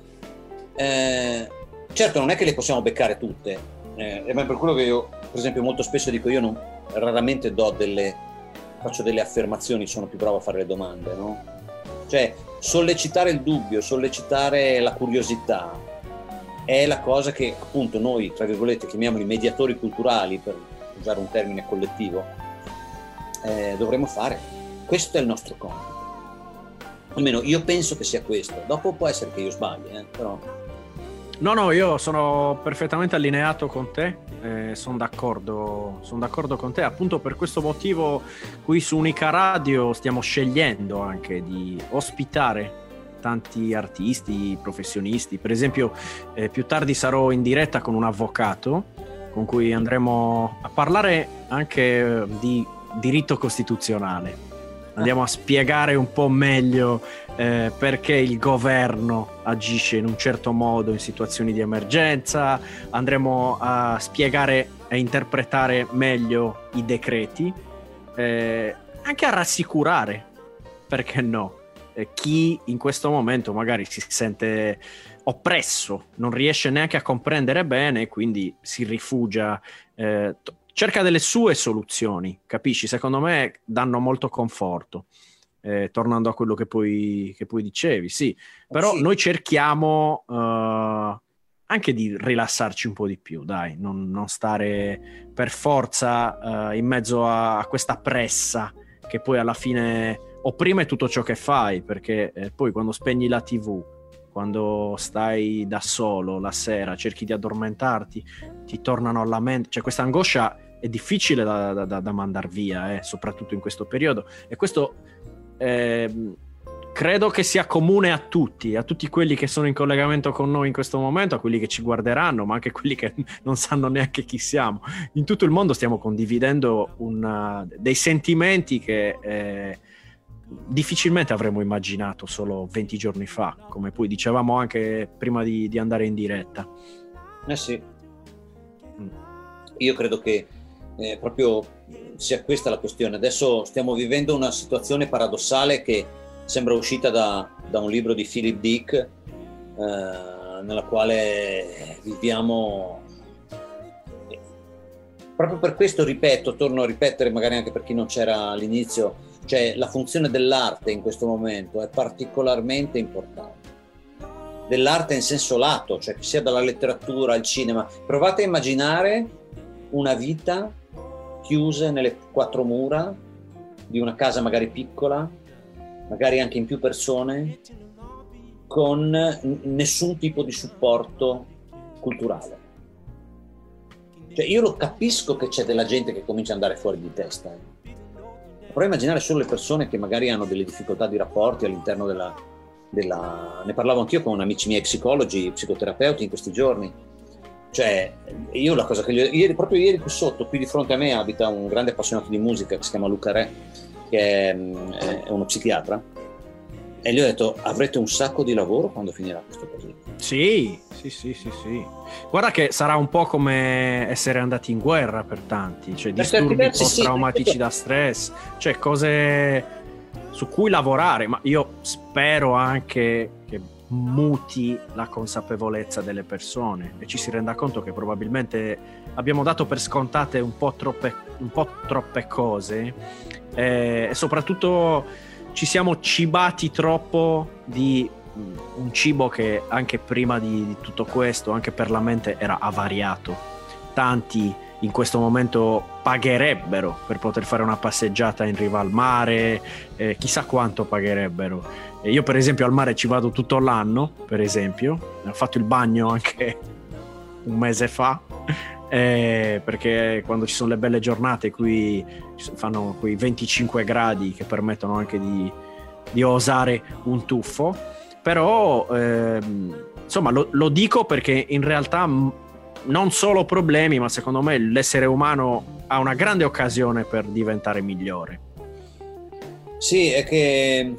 Certo non è che le possiamo beccare tutte, ma per quello che io, per esempio, molto spesso dico, raramente faccio delle affermazioni, sono più bravo a fare le domande, no? Cioè sollecitare il dubbio, sollecitare la curiosità è la cosa che appunto noi, tra virgolette, chiamiamo i mediatori culturali, per usare un termine collettivo, dovremmo fare. Questo è il nostro compito, almeno io penso che sia questo. Dopo può essere che io sbagli, però no, io sono perfettamente allineato con te, sono d'accordo con te. Appunto per questo motivo qui su Unica Radio stiamo scegliendo anche di ospitare tanti artisti, professionisti. Per esempio più tardi sarò in diretta con un avvocato con cui andremo a parlare anche di diritto costituzionale. Andiamo a spiegare un po' meglio perché il governo agisce in un certo modo in situazioni di emergenza. Andremo a spiegare e interpretare meglio i decreti, anche a rassicurare, perché no, chi in questo momento magari si sente oppresso, non riesce neanche a comprendere bene e quindi si rifugia, cerca delle sue soluzioni, capisci? Secondo me danno molto conforto, tornando a quello che poi dicevi, sì, però sì. Noi cerchiamo anche di rilassarci un po' di più, dai, non stare per forza in mezzo a questa pressa che poi alla fine opprime tutto ciò che fai, perché poi quando spegni la TV, quando stai da solo la sera, cerchi di addormentarti, ti tornano alla mente, cioè questa angoscia è difficile da mandar via, soprattutto in questo periodo, e questo credo che sia comune a tutti quelli che sono in collegamento con noi in questo momento, a quelli che ci guarderanno, ma anche quelli che non sanno neanche chi siamo. In tutto il mondo stiamo condividendo dei sentimenti che difficilmente avremmo immaginato solo 20 giorni fa, come poi dicevamo anche prima di andare in diretta. Sì. Io credo che proprio sia questa la questione. Adesso stiamo vivendo una situazione paradossale che sembra uscita da un libro di Philip Dick, nella quale viviamo. Proprio per questo torno a ripetere, magari anche per chi non c'era all'inizio, cioè la funzione dell'arte in questo momento è particolarmente importante. Dell'arte in senso lato, cioè che sia dalla letteratura al cinema. Provate a immaginare una vita chiusa nelle quattro mura di una casa magari piccola, magari anche in più persone, con nessun tipo di supporto culturale. Cioè io lo capisco che c'è della gente che comincia ad andare fuori di testa. Però immaginare solo le persone che magari hanno delle difficoltà di rapporti all'interno della... Ne parlavo anch'io con amici miei psicologi, psicoterapeuti in questi giorni. Cioè io la cosa che proprio ieri qui sotto, qui di fronte a me abita un grande appassionato di musica che si chiama Luca Re, che è uno psichiatra, E gli ho detto: avrete un sacco di lavoro quando finirà questo così. Sì. Guarda che sarà un po' come essere andati in guerra per tanti, cioè disturbi post-traumatici da stress, cioè cose su cui lavorare, ma io spero anche che muti la consapevolezza delle persone e ci si renda conto che probabilmente abbiamo dato per scontate un po' troppe cose, e soprattutto ci siamo cibati troppo di un cibo che anche prima di tutto questo, anche per la mente, era avariato. Tanti in questo momento pagherebbero per poter fare una passeggiata in riva al mare, chissà quanto pagherebbero. Io per esempio al mare ci vado tutto l'anno, per esempio, ho fatto il bagno anche un mese fa, perché quando ci sono le belle giornate qui fanno quei 25 gradi che permettono anche di osare un tuffo. Però insomma lo dico perché in realtà non solo problemi, ma secondo me l'essere umano ha una grande occasione per diventare migliore. Sì, è che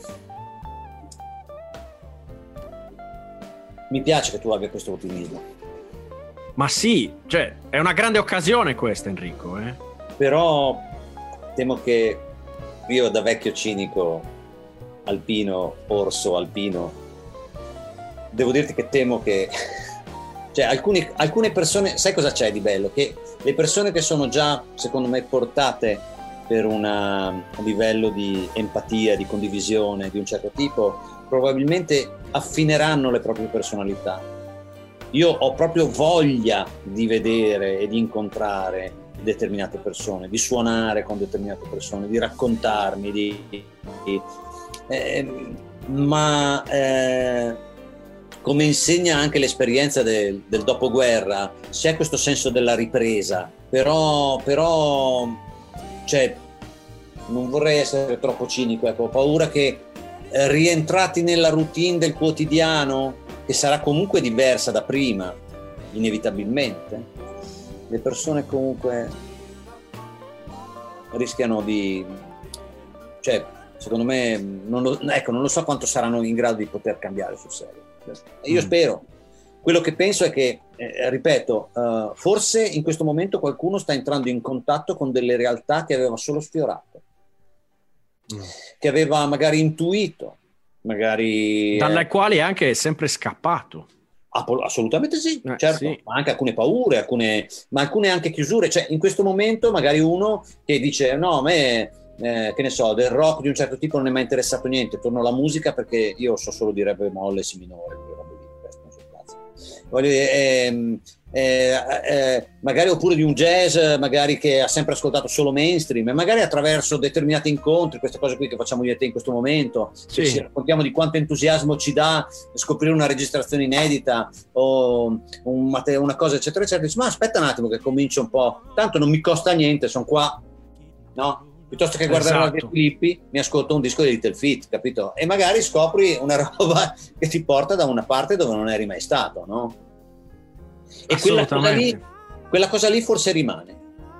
mi piace che tu abbia questo ottimismo. Ma sì, cioè è una grande occasione questa, Enrico. Però temo che io, da vecchio cinico alpino, orso alpino, devo dirti che temo che cioè alcune persone, sai cosa c'è di bello? Che le persone che sono già, secondo me, portate per un livello di empatia, di condivisione di un certo tipo, probabilmente affineranno le proprie personalità. Io ho proprio voglia di vedere e di incontrare determinate persone, di suonare con determinate persone, di raccontarmi, ma come insegna anche l'esperienza del dopoguerra, c'è questo senso della ripresa, però cioè, non vorrei essere troppo cinico, ecco, ho paura che rientrati nella routine del quotidiano, che sarà comunque diversa da prima, inevitabilmente, le persone comunque rischiano di, cioè, secondo me, non lo so quanto saranno in grado di poter cambiare sul serio. Io spero. Quello che penso è che, ripeto, forse in questo momento qualcuno sta entrando in contatto con delle realtà che aveva solo sfiorato, che aveva magari intuito, magari dalle quali anche è sempre scappato. Assolutamente sì, certo, sì. Ma anche alcune paure, ma alcune anche chiusure. Cioè, in questo momento magari uno che dice: no, a me che ne so, del rock di un certo tipo non è mai interessato niente, torno alla musica perché io so solo di re bemolle, si minore, voglio dire, magari, oppure di un jazz magari che ha sempre ascoltato solo mainstream, e magari attraverso determinati incontri, queste cose qui che facciamo io e te in questo momento, sì, ci raccontiamo di quanto entusiasmo ci dà scoprire una registrazione inedita o una cosa eccetera eccetera. Dici: ma aspetta un attimo che comincio un po', tanto non mi costa niente, sono qua, no? Piuttosto che guardare la Filippi, mi ascolto un disco di Little Feat, capito? E magari scopri una roba che ti porta da una parte dove non eri mai stato, no? E quella cosa lì forse rimane.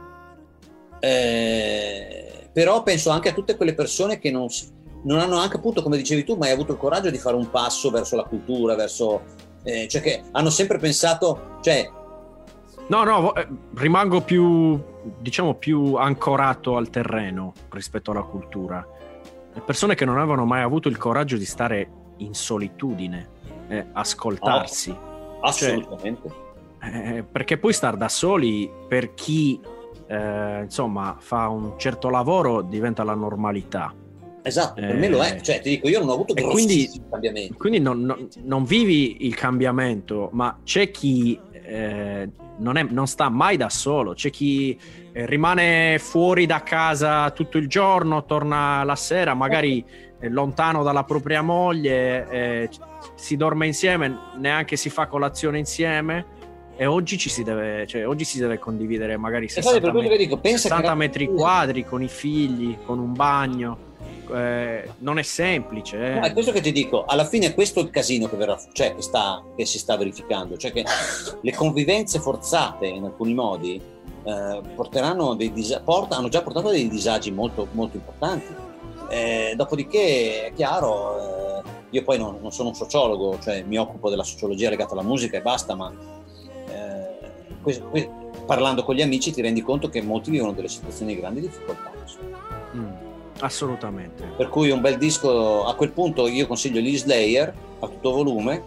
Però penso anche a tutte quelle persone che non hanno anche, appunto, come dicevi tu, mai avuto il coraggio di fare un passo verso la cultura, verso cioè che hanno sempre pensato, cioè no, rimango più ancorato al terreno rispetto alla cultura. Le persone che non avevano mai avuto il coraggio di stare in solitudine, ascoltarsi. Assolutamente. Perché poi star da soli, per chi insomma fa un certo lavoro, diventa la normalità. Esatto, per me lo è. Cioè, ti dico, io non ho avuto grossissimi cambiamenti. Quindi non vivi il cambiamento, ma c'è chi non sta mai da solo, c'è chi rimane fuori da casa tutto il giorno, torna la sera, magari lontano dalla propria moglie, si dorme insieme, neanche si fa colazione insieme, e oggi si deve condividere magari 60 metri quadri con i figli, con un bagno. Non è semplice. No, è questo che ti dico, alla fine questo è il casino che si sta verificando, cioè che le convivenze forzate in alcuni modi hanno già portato a dei disagi molto, molto importanti. Dopodiché è chiaro, io poi non sono un sociologo, cioè mi occupo della sociologia legata alla musica e basta, ma parlando con gli amici ti rendi conto che molti vivono delle situazioni di grandi difficoltà. Assolutamente. Per cui un bel disco, a quel punto io consiglio gli Slayer a tutto volume,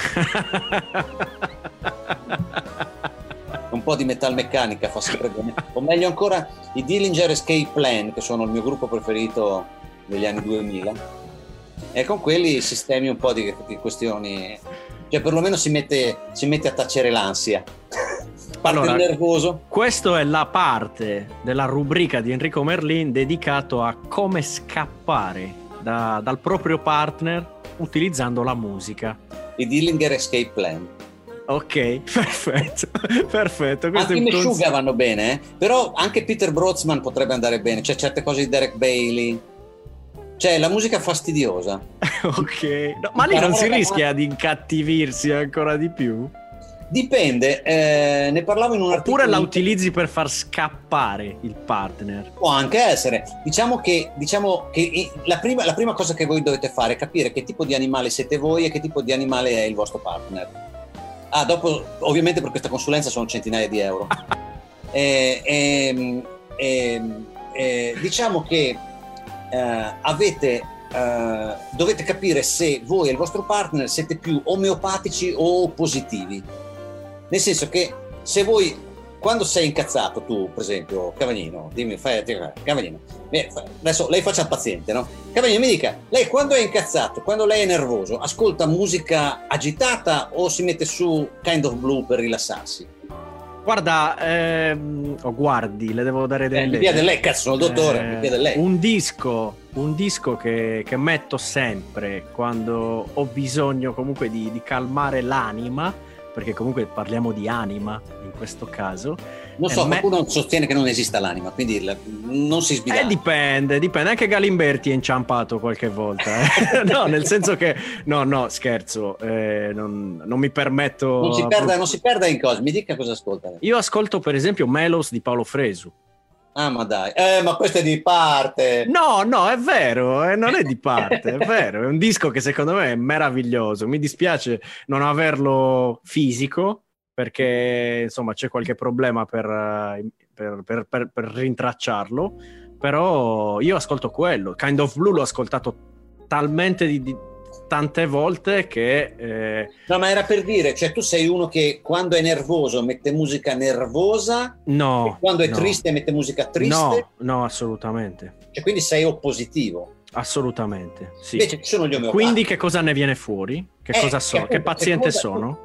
un po' di metalmeccanica fa sempre bene, o meglio ancora i Dillinger Escape Plan, che sono il mio gruppo preferito degli anni 2000, e con quelli sistemi un po' di questioni, cioè perlomeno si mette a tacere l'ansia. Allora, nervoso. Questa è la parte della rubrica di Enrico Merlin dedicato a come scappare dal proprio partner utilizzando la musica. I Dillinger Escape Plan. Ok, perfetto. Anche i Meshuggah vanno bene, però anche Peter Brosnan potrebbe andare bene, c'è certe cose di Derek Bailey, cioè la musica fastidiosa. Ok, no, ma lì non si rischia di incattivirsi ancora di più? Dipende, ne parlavo in un articolo. Oppure la utilizzi per far scappare il partner? Può anche essere. Diciamo che la prima cosa che voi dovete fare è capire che tipo di animale siete voi e che tipo di animale è il vostro partner. Dopo, ovviamente per questa consulenza sono centinaia di euro. Diciamo che dovete capire se voi e il vostro partner siete più omeopatici o positivi. Nel senso che se voi, quando sei incazzato, tu per esempio, Cavagnino, Cavagnino, adesso lei faccia il paziente, no? Cavagnino mi dica, lei quando è incazzato, quando lei è nervoso, ascolta musica agitata o si mette su Kind of Blue per rilassarsi? Guarda, guardi, le devo dare delle... Mi piace lei, cazzo, sono il dottore, mi piace lei. Un disco che metto sempre quando ho bisogno comunque di calmare l'anima, perché comunque parliamo di anima in questo caso. Non so, qualcuno sostiene che non esista l'anima, quindi non si sbiglia. Dipende, anche Galimberti è inciampato qualche volta. No, nel senso che no, scherzo, non mi permetto. Non si perda in cose, mi dica cosa ascolta. Io ascolto per esempio Melos di Paolo Fresu. Ah, ma dai, ma questo è di parte. No, è vero, non è di parte, è vero, è un disco che secondo me è meraviglioso. Mi dispiace non averlo fisico, perché insomma c'è qualche problema per rintracciarlo, però io ascolto quello. Kind of Blue l'ho ascoltato talmente tante volte che no, ma era per dire, cioè tu sei uno che quando è nervoso mette musica nervosa, e quando è triste mette musica triste? No, assolutamente. Cioè, quindi sei oppositivo? Assolutamente, sì. Invece ci sono gli omeopati. Quindi che cosa ne viene fuori? Che paziente sono?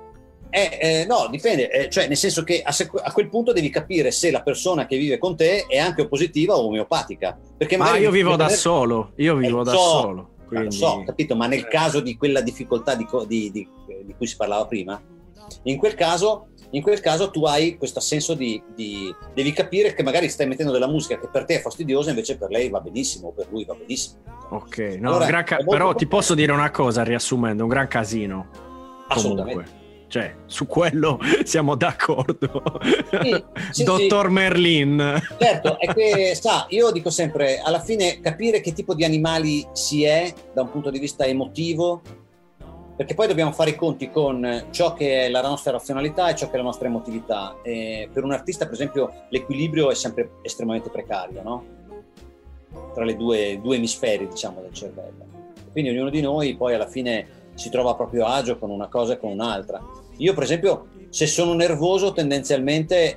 No, dipende, cioè nel senso che a quel punto devi capire se la persona che vive con te è anche oppositiva o omeopatica, perché magari io vivo da solo, solo. Quindi... So, capito, ma nel caso di quella difficoltà di cui si parlava prima, in quel caso tu hai questo senso devi capire che magari stai mettendo della musica che per te è fastidiosa, invece per lei va benissimo, o per lui va benissimo. Ok, no, allora, però ti posso dire una cosa, riassumendo, un gran casino. Assolutamente. Comunque. Cioè, su quello siamo d'accordo. Sì, Dottor Merlin. Certo, è che io dico sempre, alla fine capire che tipo di animali si è da un punto di vista emotivo, perché poi dobbiamo fare i conti con ciò che è la nostra razionalità e ciò che è la nostra emotività. Per un artista, per esempio, l'equilibrio è sempre estremamente precario, no? Tra le due emisferi, diciamo, del cervello. Quindi ognuno di noi poi alla fine si trova a proprio agio con una cosa e con un'altra. Io per esempio, se sono nervoso tendenzialmente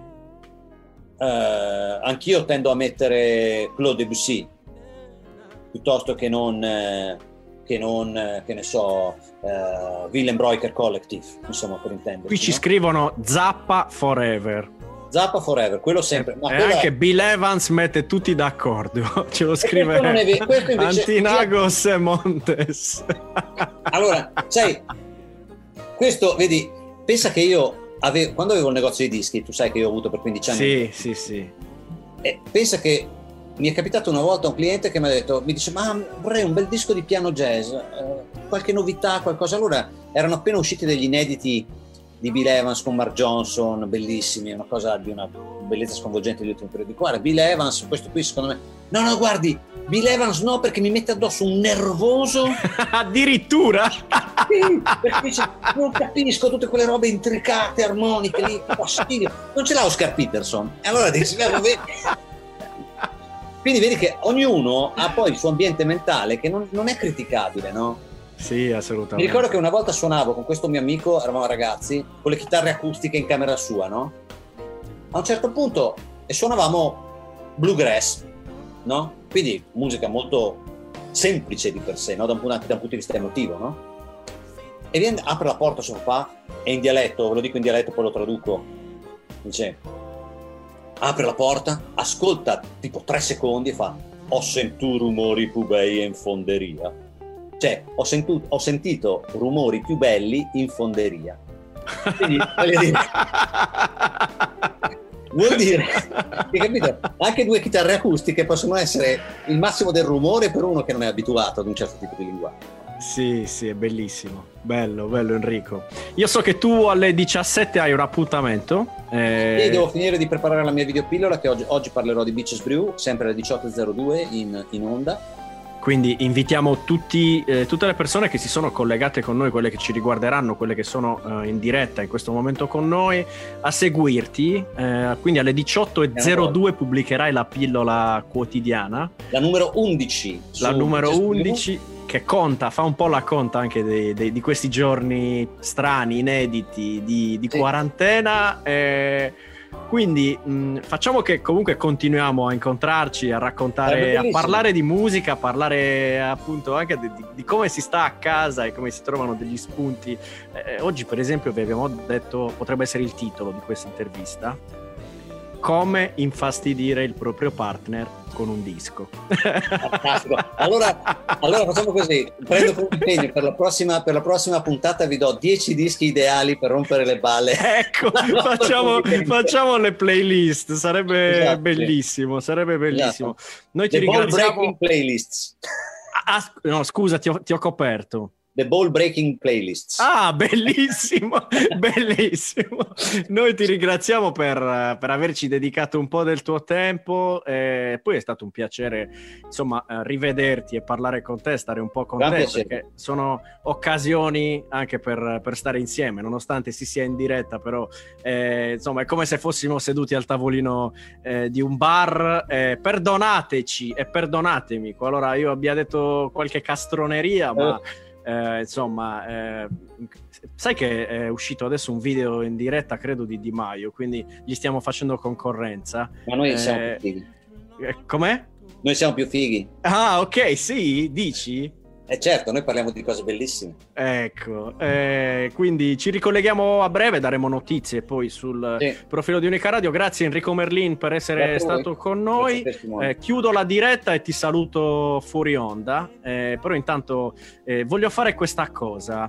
anch'io tendo a mettere Claude Debussy piuttosto che ne so, Willem Breuker Collective, insomma, per intenderci. Qui ci scrivono Zappa Forever, quello sempre. Ma anche Bill Evans mette tutti d'accordo, ce lo scrive Antinagos e Montes. Allora, sai, questo, vedi, pensa che io quando avevo il negozio di dischi, tu sai che io ho avuto per 15 anni. Sì. Pensa che mi è capitato una volta un cliente che mi dice, ma vorrei un bel disco di piano jazz, qualche novità, qualcosa. Allora erano appena usciti degli inediti di Bill Evans con Mark Johnson, bellissimi, una cosa di una bellezza sconvolgente degli ultimi periodi. Guarda, Bill Evans, questo qui secondo me No, guardi, Bill Evans no, perché mi mette addosso un nervoso. Addirittura? Sì, perché dice, non capisco tutte quelle robe intricate, armoniche lì, fastidio. Non ce l'ha Oscar Peterson. E allora dici, vabbè. Quindi vedi che ognuno ha poi il suo ambiente mentale che non è criticabile, no? Sì, assolutamente. Mi ricordo che una volta suonavo con questo mio amico, eravamo ragazzi, con le chitarre acustiche in camera sua, no? A un certo punto, e suonavamo bluegrass, no? Quindi musica molto semplice di per sé, no? Anche da un punto di vista emotivo, no? E viene, apre la porta suo papà, e in dialetto, ve lo dico in dialetto, poi lo traduco, dice, apre la porta, ascolta tipo 3 secondi e fa, ho sentito rumori più bei in fonderia. Cioè, ho sentito rumori più belli in fonderia. Quindi, vuol dire, hai capito? Anche 2 chitarre acustiche possono essere il massimo del rumore per uno che non è abituato ad un certo tipo di linguaggio. Sì, è bellissimo. Bello Enrico. Io so che tu alle 17 hai un appuntamento. Io devo finire di preparare la mia videopillola, che oggi parlerò di Beaches Brew, sempre alle 18.02 in onda. Quindi invitiamo tutte le persone che si sono collegate con noi, quelle che ci riguarderanno, quelle che sono in diretta in questo momento con noi, a seguirti. Quindi alle 18.02 pubblicherai la pillola quotidiana. La numero 11. La numero 11, che conta, fa un po' la conta anche di questi giorni strani, inediti, di quarantena. Quindi facciamo che comunque continuiamo a incontrarci, a raccontare, a parlare di musica, a parlare appunto anche di come si sta a casa e come si trovano degli spunti. Oggi per esempio vi abbiamo detto, potrebbe essere il titolo di questa intervista, come infastidire il proprio partner con un disco. Fantastico. Allora facciamo così, prendo come impegno per la prossima puntata, vi do 10 dischi ideali per rompere le balle. Ecco, facciamo le playlist, sarebbe bellissimo. Esatto. Noi ti ringraziamo. Ball breaking playlists. No, scusa, ti ho coperto. The Ball Breaking Playlists. Ah, bellissimo, bellissimo. Noi ti ringraziamo per averci dedicato un po' del tuo tempo. Poi è stato un piacere, insomma, rivederti e parlare con te, stare un po' con te, perché sono occasioni anche per stare insieme, nonostante si sia in diretta, però insomma è come se fossimo seduti al tavolino di un bar. Perdonateci e perdonatemi qualora io abbia detto qualche castroneria, ma insomma, sai che è uscito adesso un video in diretta, credo, di Di Maio, quindi gli stiamo facendo concorrenza. Ma noi siamo più fighi. Com'è? Noi siamo più fighi. Ah, ok, sì, dici? Certo, noi parliamo di cose bellissime. Ecco, quindi ci ricolleghiamo a breve, daremo notizie poi sul profilo di Unica Radio. Grazie Enrico Merlin per essere stato con noi. Chiudo la diretta e ti saluto fuori onda, però intanto voglio fare questa cosa.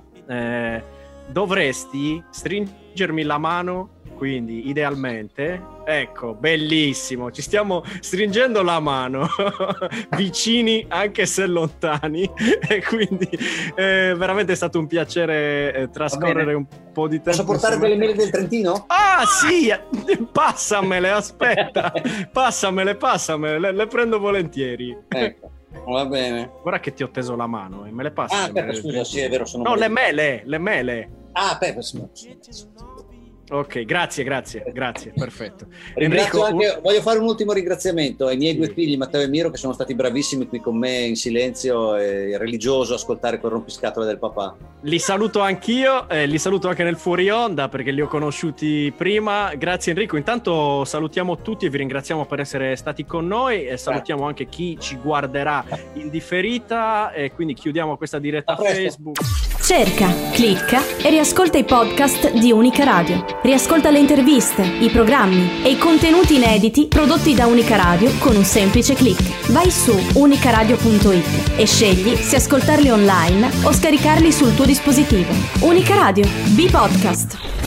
Dovresti stringermi la mano, quindi idealmente, ecco, bellissimo, ci stiamo stringendo la mano vicini anche se lontani, e quindi veramente è stato un piacere trascorrere un po' di tempo. Posso portare delle mele del Trentino? Ah sì, passamele, aspetta, passamele, le prendo volentieri. Ecco, va bene. Guarda che ti ho teso la mano, me le passi? Ah, aspetta, scusa, sì, è vero, sono... No, le mele. Ah, aspetta, Ok, grazie, perfetto. Enrico, voglio fare un ultimo ringraziamento ai miei 2 figli, Matteo e Miro, che sono stati bravissimi qui con me in silenzio e religioso, ascoltare quel rompiscatole del papà. Li saluto anch'io, li saluto anche nel fuori onda perché li ho conosciuti prima. Grazie Enrico, intanto salutiamo tutti e vi ringraziamo per essere stati con noi e salutiamo anche chi ci guarderà in differita, e quindi chiudiamo questa diretta Facebook. Cerca, clicca e riascolta i podcast di Unica Radio. Riascolta le interviste, i programmi e i contenuti inediti prodotti da Unica Radio con un semplice click. Vai su unicaradio.it e scegli se ascoltarli online o scaricarli sul tuo dispositivo. Unica Radio, B-Podcast.